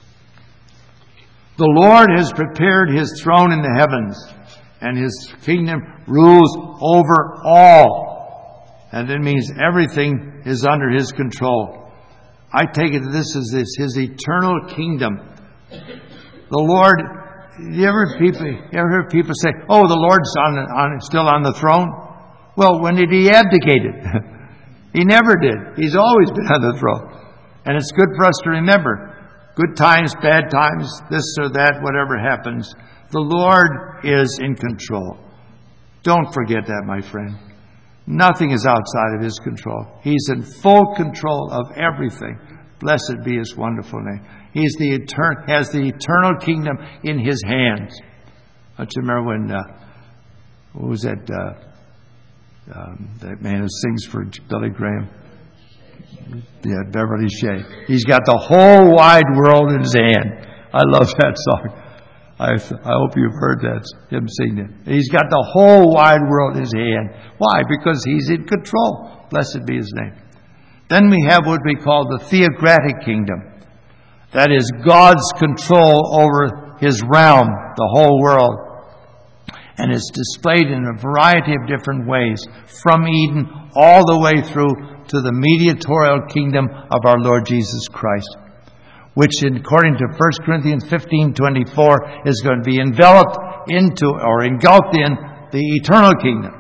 The Lord has prepared his throne in the heavens, and his kingdom rules over all. And it means everything is under his control. I take it that this is his, his eternal kingdom. The Lord, you ever people, you ever hear people say, "Oh, the Lord's on, on still on the throne"? Well, when did he abdicate it? He never did. He's always been on the throne. And it's good for us to remember. Good times, bad times, this or that, whatever happens, the Lord is in control. Don't forget that, my friend. Nothing is outside of his control. He's in full control of everything. Blessed be his wonderful name. He's the etern- has the eternal kingdom in his hands. Don't you remember when, uh, what was that, uh, um, that man who sings for Billy Graham? Yeah, Beverly Shea. He's got the whole wide world in his hand. I love that song. I, I hope you've heard that, him sing it. He's got the whole wide world in his hand. Why? Because he's in control. Blessed be his name. Then we have what we call the theocratic kingdom. That is God's control over his realm, the whole world. And it's displayed in a variety of different ways, from Eden all the way through to the mediatorial kingdom of our Lord Jesus Christ, which, according to First Corinthians fifteen twenty-four, is going to be enveloped into or engulfed in the eternal kingdom.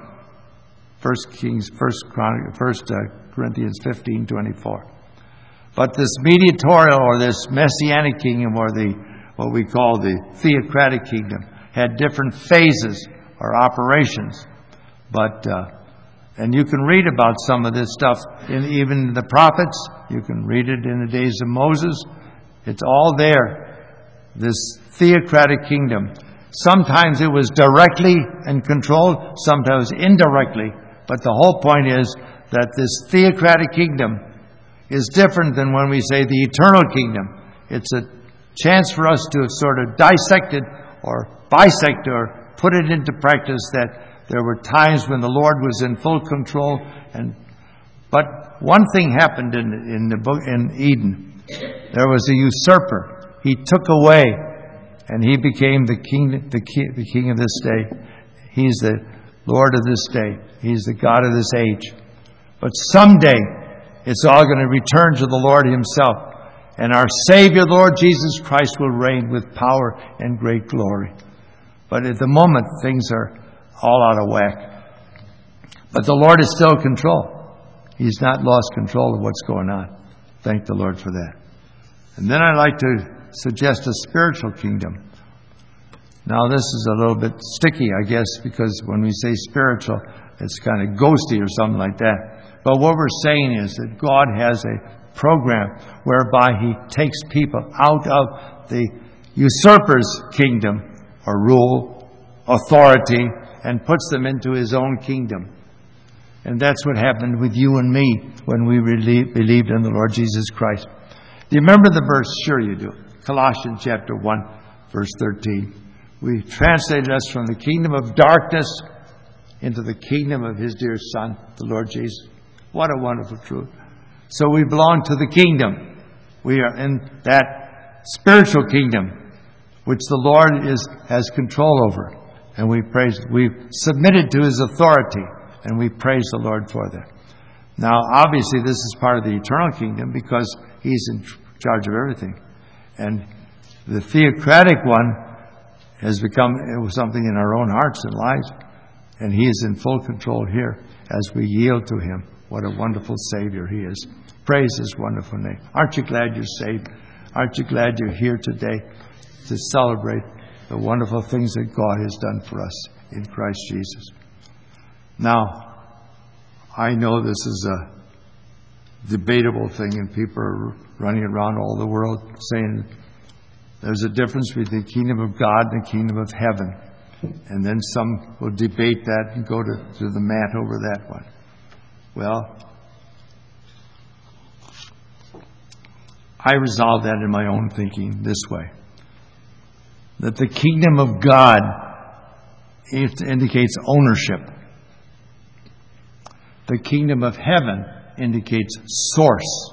First Kings, First, First Corinthians fifteen twenty-four. But this mediatorial or this messianic kingdom, or the what we call the theocratic kingdom, had different phases or operations. But uh, and you can read about some of this stuff in even the prophets. You can read it in the days of Moses. It's all there. This theocratic kingdom. Sometimes it was directly and controlled, sometimes indirectly. But the whole point is that this theocratic kingdom is different than when we say the eternal kingdom. It's a chance for us to sort of dissect it or bisect or put it into practice that there were times when the Lord was in full control. And but one thing happened in, in the book in Eden. There was a usurper. He took away, and he became the king, the king, the king of this day. He's the Lord of this day. He's the God of this age. But someday, it's all going to return to the Lord himself. And our Savior, Lord Jesus Christ, will reign with power and great glory. But at the moment, things are all out of whack. But the Lord is still in control. He's not lost control of what's going on. Thank the Lord for that. And then I'd like to suggest a spiritual kingdom. Now, this is a little bit sticky, I guess, because when we say spiritual, it's kind of ghosty or something like that. But what we're saying is that God has a program whereby he takes people out of the usurper's kingdom or rule, authority, and puts them into his own kingdom. And that's what happened with you and me when we believed in the Lord Jesus Christ. Do you remember the verse? Sure you do. Colossians chapter one, verse thirteen. We translated us from the kingdom of darkness into the kingdom of his dear Son, the Lord Jesus. What a wonderful truth. So we belong to the kingdom. We are in that spiritual kingdom, which the Lord is has control over. And we praise, we've submitted to his authority, and we praise the Lord for that. Now, obviously, this is part of the eternal kingdom because he's in charge of everything. And the theocratic one has become something in our own hearts and lives. And he is in full control here as we yield to him. What a wonderful Savior he is. Praise his wonderful name. Aren't you glad you're saved? Aren't you glad you're here today? to celebrate the wonderful things that God has done for us in Christ Jesus. Now, I know this is a debatable thing, and people are running around all the world saying there's a difference between the kingdom of God and the kingdom of heaven. And then some will debate that and go to, to the mat over that one. Well, I resolve that in my own thinking this way. That the kingdom of God, it indicates ownership. The kingdom of heaven indicates source.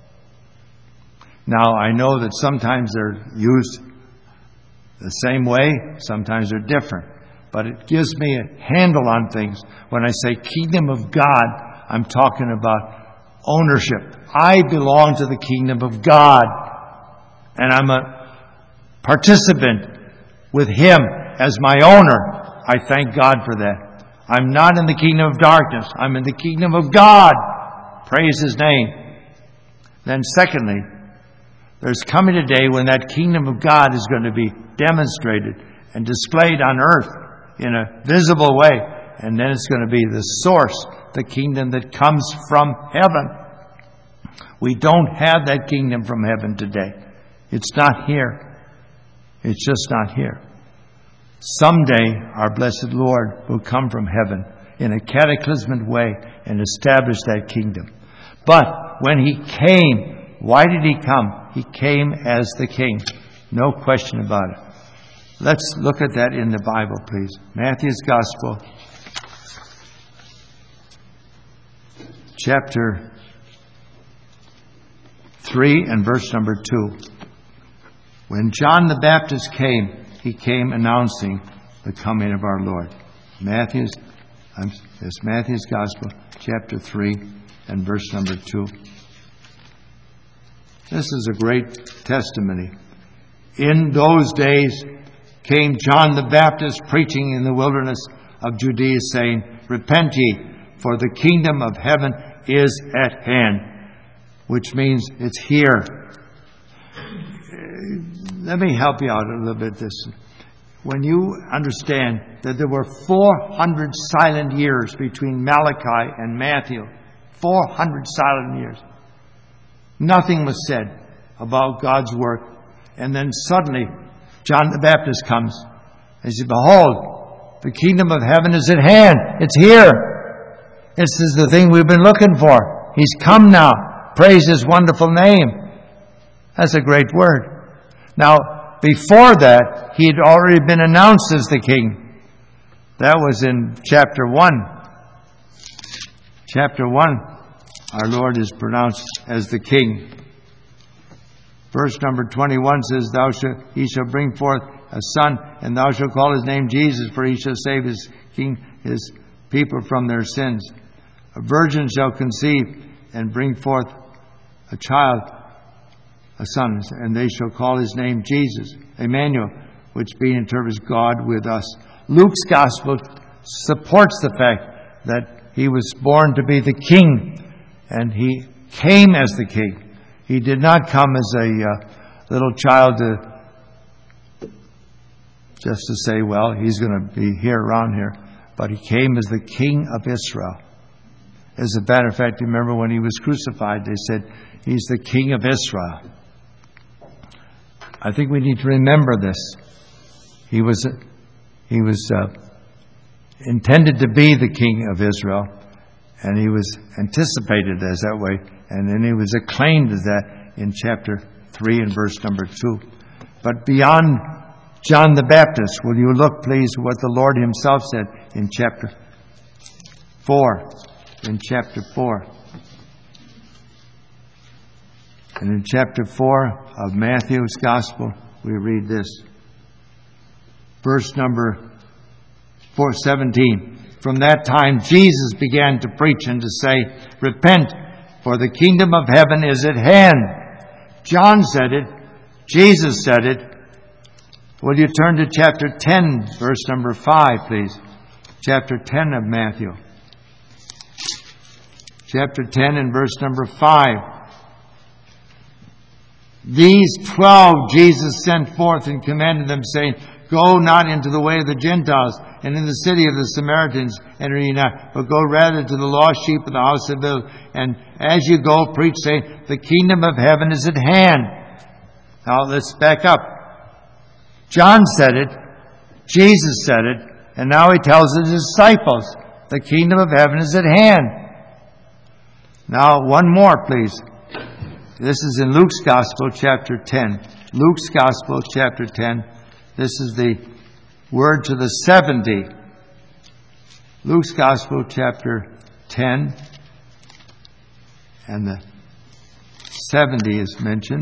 Now, I know that sometimes they're used the same way, sometimes they're different. But it gives me a handle on things. When I say kingdom of God, I'm talking about ownership. I belong to the kingdom of God. And I'm a participant with Him as my owner. I thank God for that. I'm not in the kingdom of darkness. I'm in the kingdom of God. Praise His name. Then secondly, there's coming a day when that kingdom of God is going to be demonstrated and displayed on earth in a visible way. And then it's going to be the source, the kingdom that comes from heaven. We don't have that kingdom from heaven today. It's not here. It's just not here. Someday our blessed Lord will come from heaven in a cataclysmic way and establish that kingdom. But when He came, why did He come? He came as the King. No question about it. Let's look at that in the Bible, please. Matthew's Gospel, chapter three and verse number two. When John the Baptist came, he came announcing the coming of our Lord. Matthew's, um, it's Matthew's Gospel, chapter three and verse number two. This is a great testimony. In those days came John the Baptist preaching in the wilderness of Judea, saying, Repent ye, for the kingdom of heaven is at hand. Which means it's here. Let me help you out a little bit. This, when you understand that there were four hundred silent years between Malachi and Matthew, four hundred silent years, nothing was said about God's work. And then suddenly, John the Baptist comes and says, Behold, the kingdom of heaven is at hand. It's here. This is the thing we've been looking for. He's come now. Praise His wonderful name. That's a great word. Now, before that, He had already been announced as the King. That was in chapter one. Chapter one, our Lord is pronounced as the King. Verse number twenty-one says, Thou shalt, He shall bring forth a son, and thou shalt call His name Jesus, for He shall save His king, His people from their sins. A virgin shall conceive and bring forth a child, a son, and they shall call His name Jesus, Emmanuel, which being interpreted God with us. Luke's Gospel supports the fact that He was born to be the King, and He came as the King. He did not come as a uh, little child to just to say, well, He's going to be here around here. But He came as the King of Israel. As a matter of fact, remember when He was crucified, they said, He's the King of Israel. I think we need to remember this. He was, he was uh, intended to be the King of Israel, and He was anticipated as that way. And then He was acclaimed as that in chapter three and verse number two. But beyond John the Baptist, will you look, please, what the Lord Himself said in chapter four. In chapter four. And in chapter four of Matthew's Gospel, we read this. Verse number four seventeen. From that time, Jesus began to preach and to say, Repent, for the kingdom of heaven is at hand. John said it. Jesus said it. Will you turn to chapter ten, verse number five, please? Chapter ten of Matthew. Chapter ten and verse number five. These twelve Jesus sent forth and commanded them, saying, Go not into the way of the Gentiles, and in the city of the Samaritans enter ye not, but go rather to the lost sheep of the house of Israel. And as you go, preach, saying, The kingdom of heaven is at hand. Now let's back up. John said it, Jesus said it, and now he tells his disciples, the kingdom of heaven is at hand. Now, one more, please. This is in Luke's Gospel, chapter ten. Luke's Gospel, chapter ten. This is the word to the seventy. Luke's Gospel, chapter ten. And the seventy is mentioned.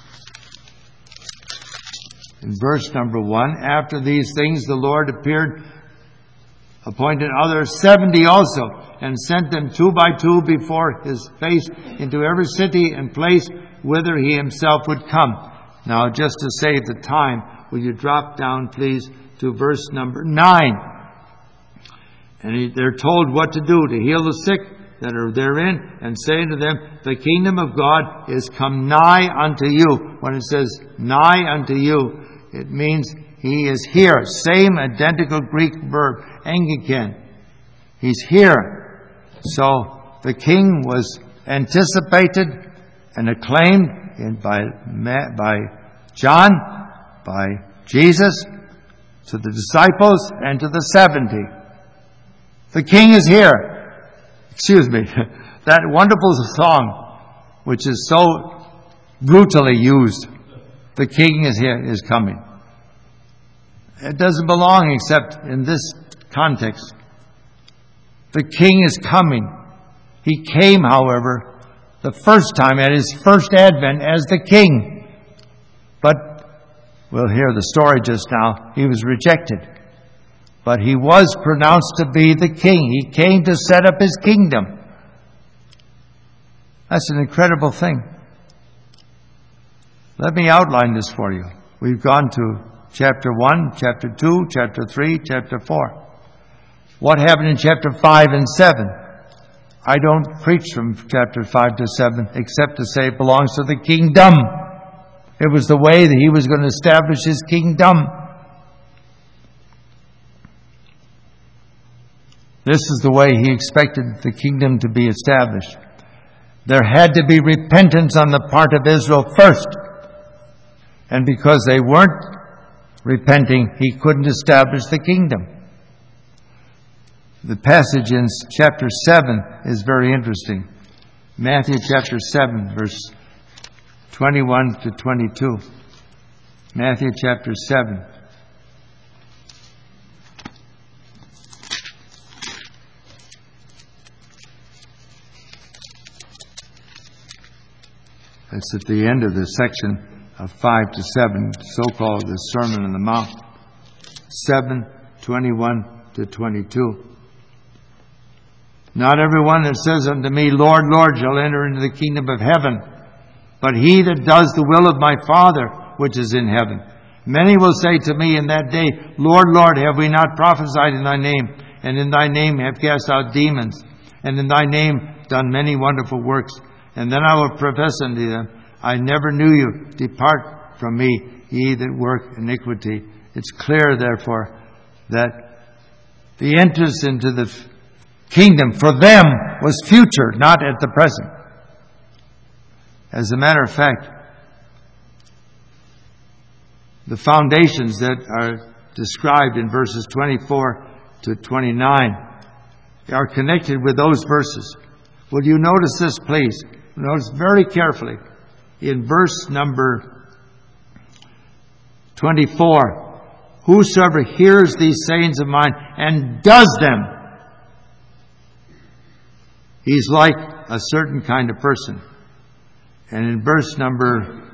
In verse number one, after these things the Lord appeared, appointed others seventy also, and sent them two by two before his face into every city and place whither he himself would come. Now, just to save the time, will you drop down, please, to verse number nine? And he, they're told what to do, to heal the sick that are therein, and saying to them, the kingdom of God is come nigh unto you. When it says nigh unto you, it means he is here. Same identical Greek verb, engiken. He's here. So the king was anticipated and acclaimed in by, by John, by Jesus, to the disciples, and to the seventy. The king is here. Excuse me. That wonderful song, which is so brutally used, the king is here, is coming. It doesn't belong except in this context. The king is coming. He came, however, the first time at his first advent as the king. But we'll hear the story just now. He was rejected. But he was pronounced to be the king. He came to set up his kingdom. That's an incredible thing. Let me outline this for you. We've gone to chapter one, chapter two, chapter three, chapter four. What happened in chapter five and seven? I don't preach from chapter five to seven except to say it belongs to the kingdom. It was the way that he was going to establish his kingdom. This is the way he expected the kingdom to be established. There had to be repentance on the part of Israel first. And because they weren't repenting, he couldn't establish the kingdom. The passage in chapter seven is very interesting. Matthew chapter seven, verse twenty-one to twenty-two. Matthew chapter seven. It's at the end of the section of five to seven, so-called the Sermon on the Mount. seven, twenty-one to twenty-two. Not everyone that says unto me, Lord, Lord, shall enter into the kingdom of heaven, but he that does the will of my Father which is in heaven. Many will say to me in that day, Lord, Lord, have we not prophesied in thy name, and in thy name have cast out demons, and in thy name done many wonderful works? And then I will profess unto them, I never knew you. Depart from me, ye that work iniquity. It's clear, therefore, that the entrance into the kingdom for them was future, not at the present. As a matter of fact, the foundations that are described in verses twenty-four to twenty-nine are connected with those verses. Will you notice this, please? Notice very carefully in verse number twenty-four. Whosoever hears these sayings of mine and does them, he's like a certain kind of person. And in verse number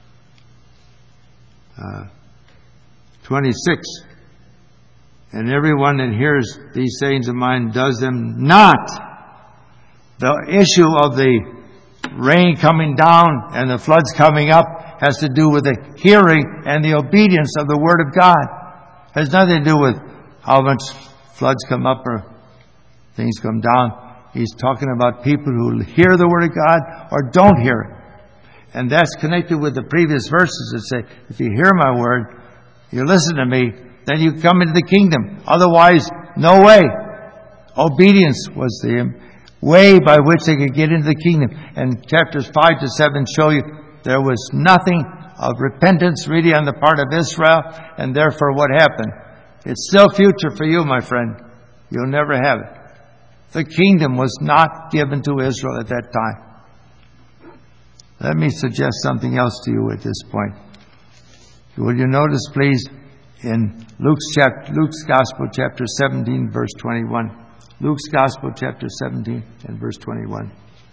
uh, twenty-six, and everyone that hears these sayings of mine does them not. The issue of the rain coming down and the floods coming up has to do with the hearing and the obedience of the Word of God. It has nothing to do with how much floods come up or things come down. He's talking about people who hear the Word of God or don't hear it. And that's connected with the previous verses that say, if you hear my word, you listen to me, then you come into the kingdom. Otherwise, no way. Obedience was the way by which they could get into the kingdom. And chapters five to seven show you there was nothing of repentance really on the part of Israel, and therefore what happened? It's still future for you, my friend. You'll never have it. The kingdom was not given to Israel at that time. Let me suggest something else to you at this point. Will you notice, please, in Luke's, chapter, Luke's Gospel, chapter seventeen, verse twenty-one. Luke's Gospel, chapter seventeen and verse twenty-one.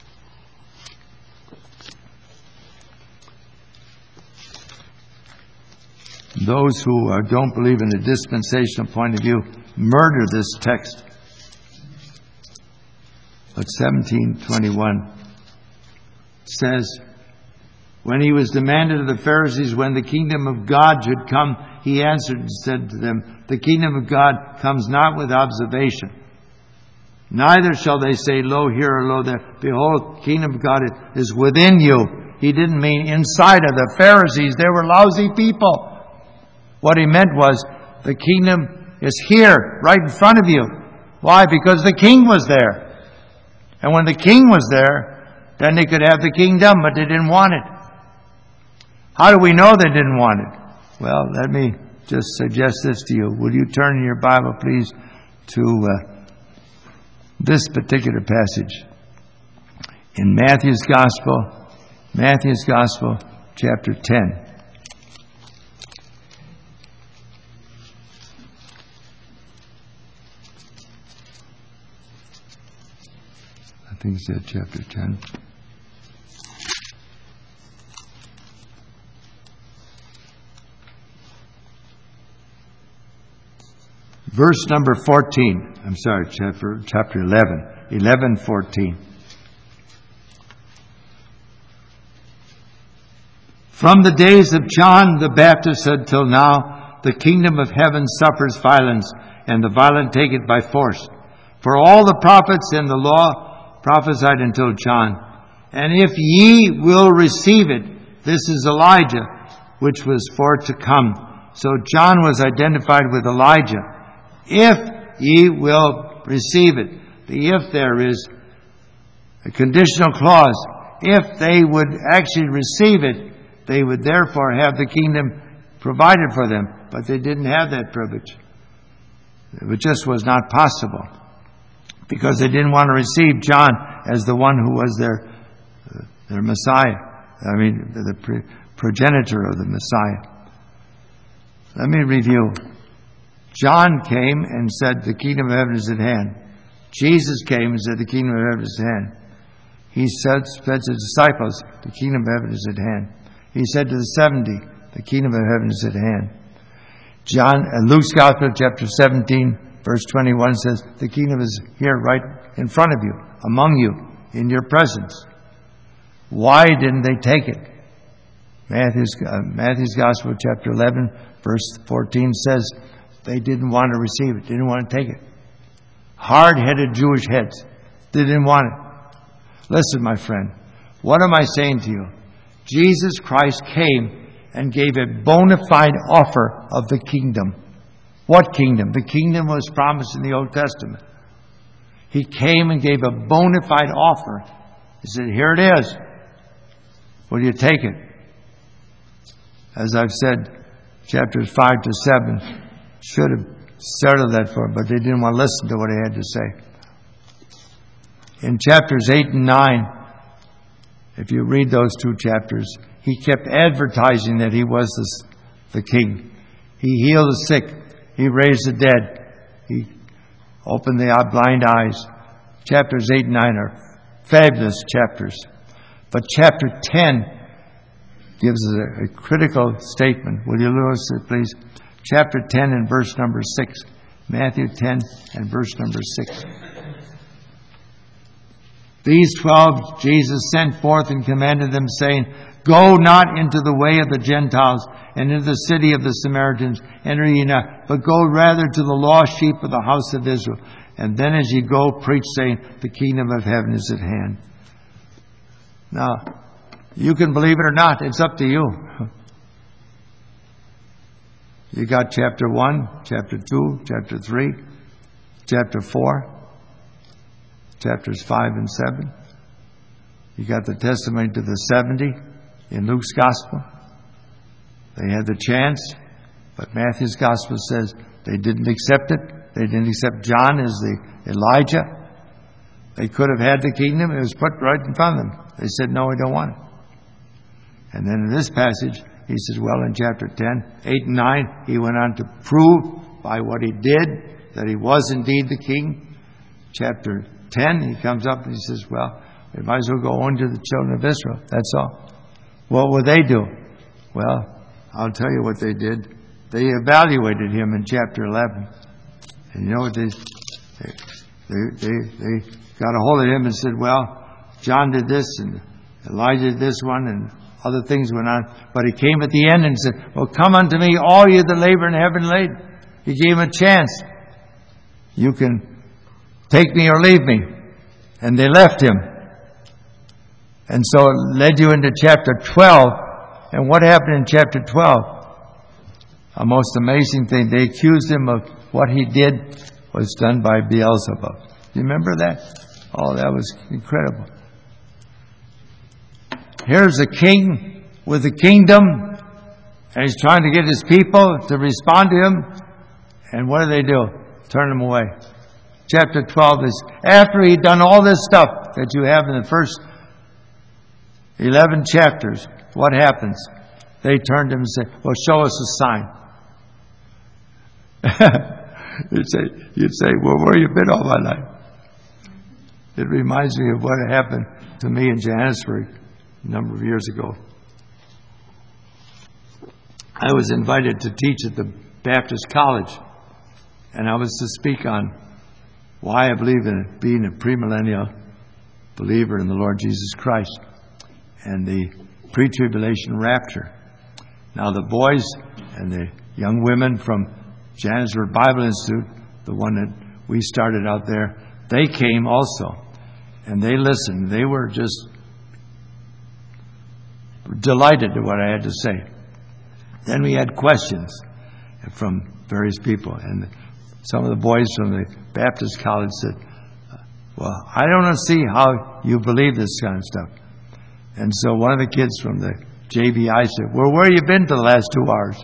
Those who uh, don't believe in a dispensational point of view murder this text. But seventeen twenty-one says, when he was demanded of the Pharisees when the kingdom of God should come, he answered and said to them, the kingdom of God comes not with observation. Neither shall they say, lo here or lo there. Behold, the kingdom of God is within you. He didn't mean inside of the Pharisees. They were lousy people. What he meant was, the kingdom is here, right in front of you. Why? Because the king was there. And when the king was there, then they could have the kingdom, but they didn't want it. How do we know they didn't want it? Well, let me just suggest this to you. Will you turn in your Bible, please, to uh, this particular passage in Matthew's Gospel, Matthew's Gospel, chapter ten. I think it's at chapter ten. Verse number fourteen. I'm sorry, chapter, chapter eleven. eleven fourteen. From the days of John the Baptist until now, the kingdom of heaven suffers violence, and the violent take it by force. For all the prophets and the law prophesied until John. And if ye will receive it, this is Elijah, which was for to come. So John was identified with Elijah. If ye will receive it. The if there is a conditional clause. If they would actually receive it, they would therefore have the kingdom provided for them. But they didn't have that privilege. It just was not possible. Because they didn't want to receive John as the one who was their, their Messiah. I mean, the progenitor of the Messiah. Let me review. John came and said, the kingdom of heaven is at hand. Jesus came and said, the kingdom of heaven is at hand. He said, said to the disciples, the kingdom of heaven is at hand. He said to the seventy, the kingdom of heaven is at hand. John, uh, Luke's Gospel, chapter seventeen, verse twenty-one says, the kingdom is here right in front of you, among you, in your presence. Why didn't they take it? Matthew's, uh, Matthew's Gospel, chapter eleven, verse fourteen says, they didn't want to receive it. They didn't want to take it. Hard-headed Jewish heads. They didn't want it. Listen, my friend. What am I saying to you? Jesus Christ came and gave a bona fide offer of the kingdom. What kingdom? The kingdom was promised in the Old Testament. He came and gave a bona fide offer. He said, here it is. Will you take it? As I've said, chapters five to seven should have started that for them, but they didn't want to listen to what he had to say. In chapters eight and nine, if you read those two chapters, he kept advertising that he was the, the king. He healed the sick. He raised the dead. He opened the blind eyes. Chapters eight and nine are fabulous chapters. But chapter ten gives us a, a critical statement. Will you notice it, please? Chapter ten and verse number six. Matthew ten and verse number six. These twelve Jesus sent forth and commanded them, saying, go not into the way of the Gentiles, and into the city of the Samaritans enter ye not, but go rather to the lost sheep of the house of Israel. And then as ye go, preach, saying, the kingdom of heaven is at hand. Now, You can believe it or not. It's up to you. You got chapter one, chapter two, chapter three, chapter four, chapters five and seven. You got the testimony to the seventy in Luke's gospel. They had the chance, but Matthew's gospel says they didn't accept it. They didn't accept John as the Elijah. They could have had the kingdom. It was put right in front of them. They said, no, we don't want it. And then in this passage, he says, well, in chapter ten, eight and nine, he went on to prove by what he did that he was indeed the king. Chapter ten, he comes up and he says, well, we might as well go on to the children of Israel. That's all. What would they do? Well, I'll tell you what they did. They evaluated him in chapter eleven. And you know what they they they, they, they got a hold of him and said, well, John did this and Elijah did this one and other things went on. But he came at the end and said, well, come unto me, all you that labor and heavy laden. He gave him a chance. You can take me or leave me. And they left him. And so it led you into chapter twelve. And what happened in chapter twelve? A most amazing thing. They accused him of what he did was done by Beelzebub. Do you remember that? Oh, that was incredible. Here's a king with a kingdom, and he's trying to get his people to respond to him. And what do they do? Turn him away. Chapter twelve is after he'd done all this stuff that you have in the first eleven chapters. What happens? They turned to him and said, well, show us a sign. you'd say, you'd say, well, where you been all my life? It reminds me of what happened to me in Johannesburg a number of years ago. I was invited to teach at the Baptist College, and I was to speak on why I believe in being a premillennial believer in the Lord Jesus Christ and the pre-tribulation rapture. Now the boys and the young women from Johannesburg Bible Institute, the one that we started out there, they came also. And they listened. They were just delighted to what I had to say. Then we had questions from various people. And some of the boys from the Baptist College said, well, I don't see how you believe this kind of stuff. And so one of the kids from the J B I said, well, where have you been for the last two hours?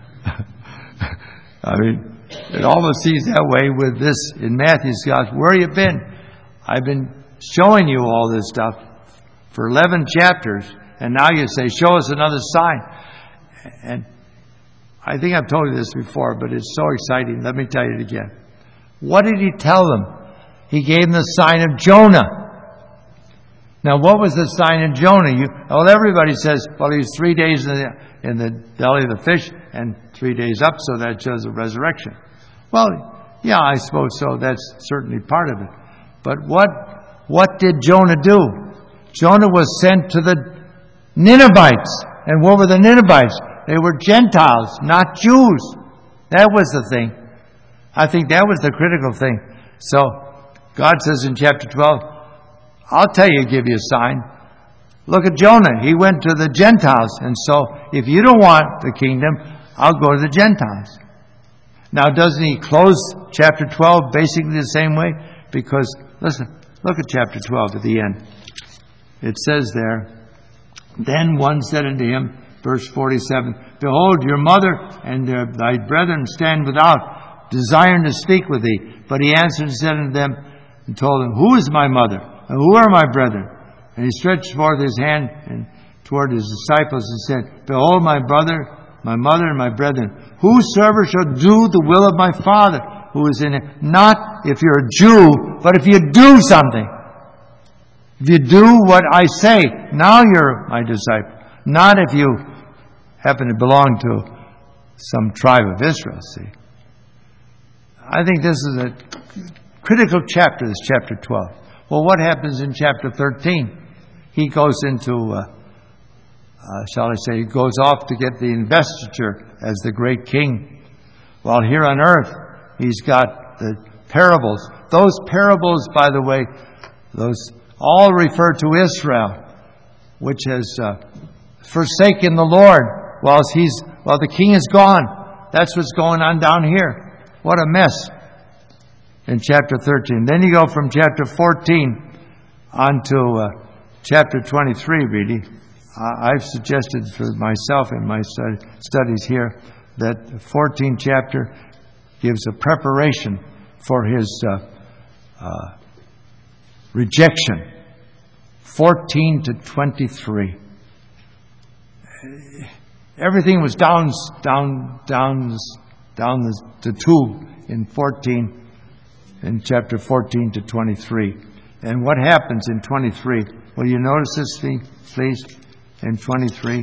I mean, it almost seems that way with this in Matthew's Gospel. Where have you been? I've been showing you all this stuff for eleven chapters, and now you say, show us another sign. And I think I've told you this before, but it's so exciting. Let me tell you it again. What did he tell them? He gave them the sign of Jonah. Now, what was the sign of Jonah? You, well, everybody says, well, he was three days in the, in the belly of the fish and three days up, so that shows the resurrection. Well, yeah, I suppose so. That's certainly part of it. But what what did Jonah do? Jonah was sent to the Ninevites. And what were the Ninevites? They were Gentiles, not Jews. That was the thing. I think that was the critical thing. So, God says in chapter twelve, I'll tell you, give you a sign. Look at Jonah. He went to the Gentiles. And so, if you don't want the kingdom, I'll go to the Gentiles. Now, doesn't he close chapter twelve basically the same way? Because, listen, look at chapter twelve at the end. It says there, then one said unto him, verse forty-seven, behold, your mother and uh, thy brethren stand without, desiring to speak with thee. But he answered and said unto them, and told them, who is my mother? And who are my brethren? And he stretched forth his hand and toward his disciples and said, behold, my brother, my mother, and my brethren. Whosoever shall do the will of my Father who is in it. Not if you're a Jew, but if you do something. If you do what I say, now you're my disciple. Not if you happen to belong to some tribe of Israel, see. I think this is a critical chapter, this chapter twelve. Well, what happens in chapter thirteen? He goes into, uh, uh, shall I say, he goes off to get the investiture as the great king. While here on earth, he's got the parables. Those parables, by the way, those all refer to Israel. which has uh, forsaken the Lord whilst he's while the king is gone. That's what's going on down here. What a mess in chapter thirteen. Then you go from chapter fourteen on to uh, chapter twenty-three, really. Uh, I've suggested for myself in my stud- studies here that the fourteenth chapter gives a preparation for his uh, uh, rejection. fourteen to twenty-three. Everything was down, down, down, down the, the tube in fourteen, in chapter fourteen to twenty-three. And what happens in twenty-three? Will you notice this thing, please? In twenty-three,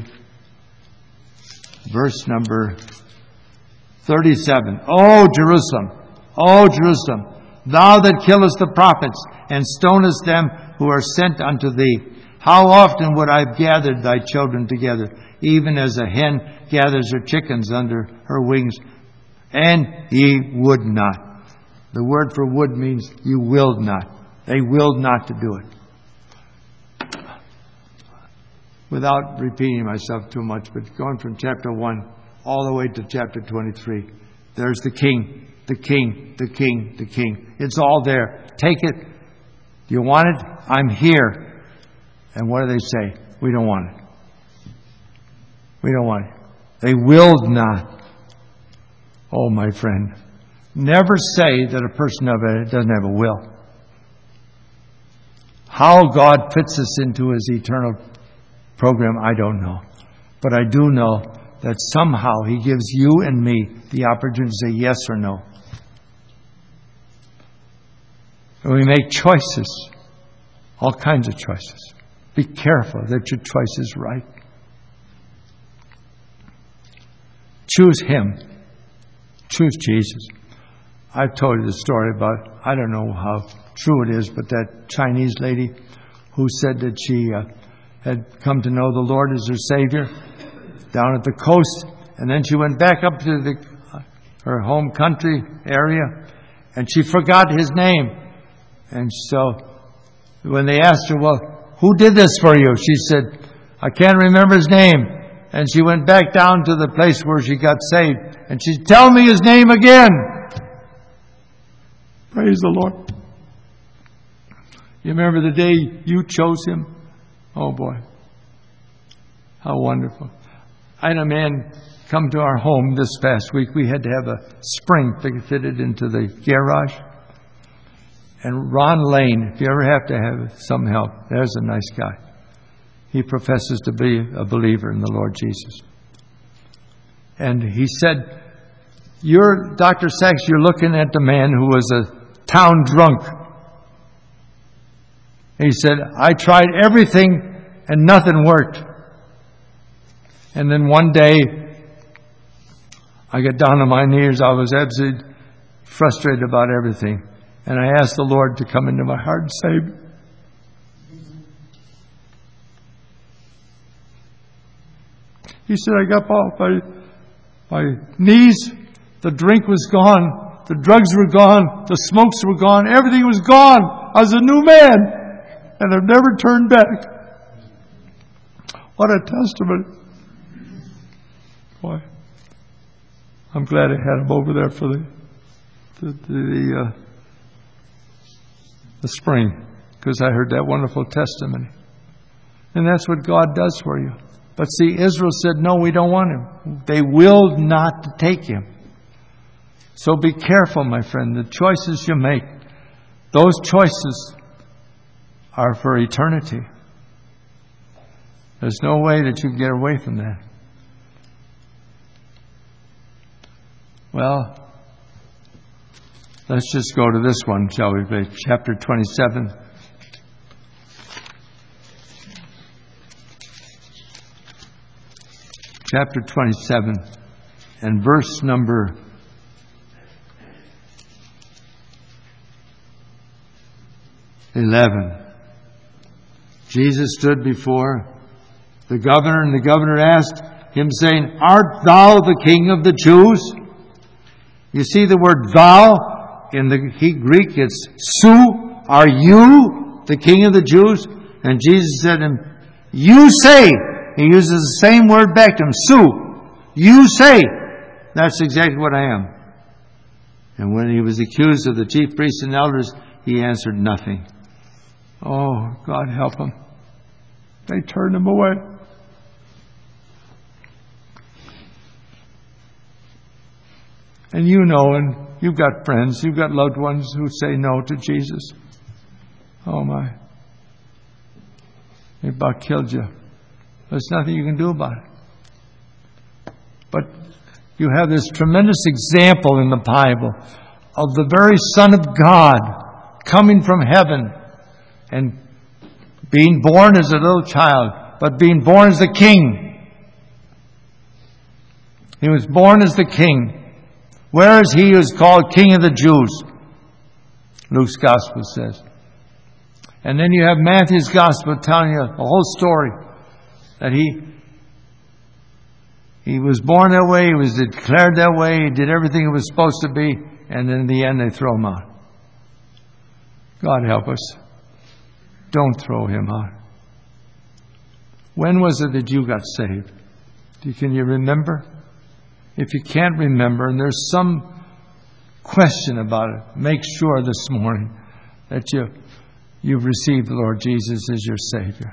verse number thirty-seven. O Jerusalem, O Jerusalem, thou that killest the prophets and stonest them who are sent unto thee, how often would I have gathered thy children together, even as a hen gathers her chickens under her wings, and ye would not. The word for would means you willed not. They willed not to do it. Without repeating myself too much, but going from chapter one all the way to chapter twenty-three, there's the king, the king, the king, the king. It's all there. Take it. Do you want it? I'm here. And what do they say? We don't want it. We don't want it. They willed not. Oh, my friend. Never say that a person doesn't have a will. How God fits us into His eternal program, I don't know. But I do know that somehow He gives you and me the opportunity to say yes or no. And we make choices. All kinds of choices. Be careful that your choice is right. Choose Him. Choose Jesus. I've told you the story about, I don't know how true it is, but that Chinese lady who said that she uh, had come to know the Lord as her Savior down at the coast, and then she went back up to the, uh, her home country area, and she forgot His name. And so when they asked her, well, who did this for you? She said, I can't remember His name. And she went back down to the place where she got saved. And she said, tell me His name again. Praise the Lord. You remember the day you chose Him? Oh boy. How wonderful. I had a man come to our home this past week. We had to have a spring fitted into the garage. And Ron Lane, if you ever have to have some help, there's a nice guy. He professes to be a believer in the Lord Jesus. And he said, you're, Doctor Sachs, you're looking at the man who was a town drunk. He said, I tried everything and nothing worked. And then one day, I got down on my knees. I was absolutely frustrated about everything. And I asked the Lord to come into my heart and save me. He said, I got off my, my knees. The drink was gone. The drugs were gone. The smokes were gone. Everything was gone. I was a new man. And I've never turned back. What a testimony. Boy, I'm glad I had him over there for the, the, the, uh, the spring, because I heard that wonderful testimony. And that's what God does for you. But see, Israel said, no, we don't want Him. They willed not to take Him. So be careful, my friend. The choices you make, those choices are for eternity. There's no way that you can get away from that. Well, let's just go to this one, shall we? Chapter twenty-seven. Chapter twenty-seven and verse number eleven. Jesus stood before the governor, and the governor asked him, saying, art thou the king of the Jews? You see the word thou in the Greek, it's su. Are you the king of the Jews? And Jesus said to him, You say. He uses the same word back to him. Sue. You say. That's exactly what I am. And when he was accused of the chief priests and elders, he answered nothing. Oh, God help him. They turned him away. And you know, and you've got friends, you've got loved ones who say no to Jesus. Oh my. They about killed you. There's nothing you can do about it. But you have this tremendous example in the Bible of the very Son of God coming from heaven and being born as a little child, but being born as a king. He was born as the king. Whereas he was called King of the Jews, Luke's Gospel says. And then you have Matthew's Gospel telling you the whole story. That he he was born that way, he was declared that way, he did everything he was supposed to be, and then in the end they throw him out. God help us. Don't throw him out. When was it that you got saved? Can you remember? If you can't remember, and there's some question about it, make sure this morning that you, you've received the Lord Jesus as your Savior.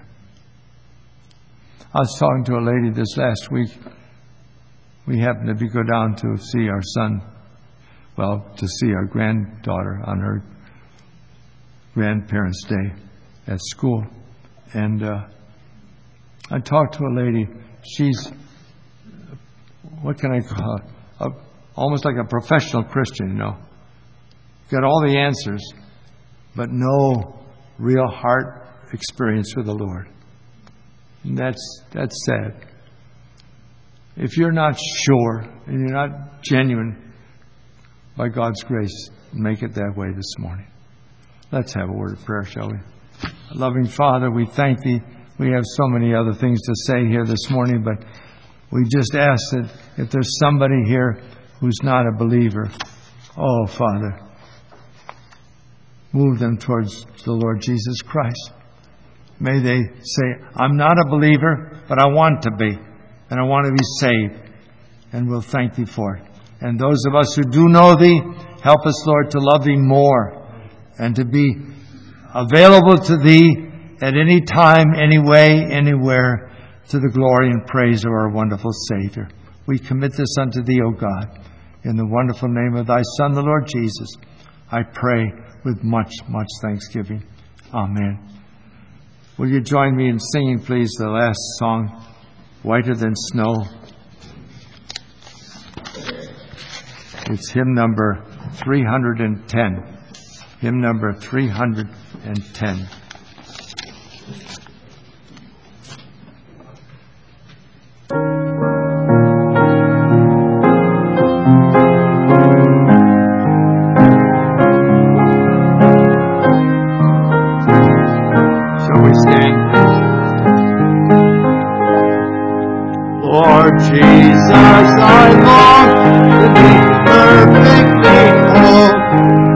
I was talking to a lady this last week. We happened to be go down to see our son, well, to see our granddaughter on her grandparents' day at school. And uh, I talked to a lady. She's, what can I call it? A, almost like a professional Christian, you know. Got all the answers, but no real heart experience with the Lord. And that's that's sad. If you're not sure and you're not genuine, by God's grace, make it that way this morning. Let's have a word of prayer, shall we? Loving Father, we thank Thee. We have so many other things to say here this morning, but we just ask that if there's somebody here who's not a believer, oh, Father, move them towards the Lord Jesus Christ. May they say, I'm not a believer, but I want to be, and I want to be saved, and we'll thank Thee for it. And those of us who do know Thee, help us, Lord, to love Thee more and to be available to Thee at any time, any way, anywhere, to the glory and praise of our wonderful Savior. We commit this unto Thee, O God, in the wonderful name of Thy Son, the Lord Jesus. I pray with much, much thanksgiving. Amen. Will you join me in singing, please, the last song, Whiter Than Snow? It's hymn number three hundred ten. Hymn number three hundred ten. Lord Jesus, I long to be perfectly whole.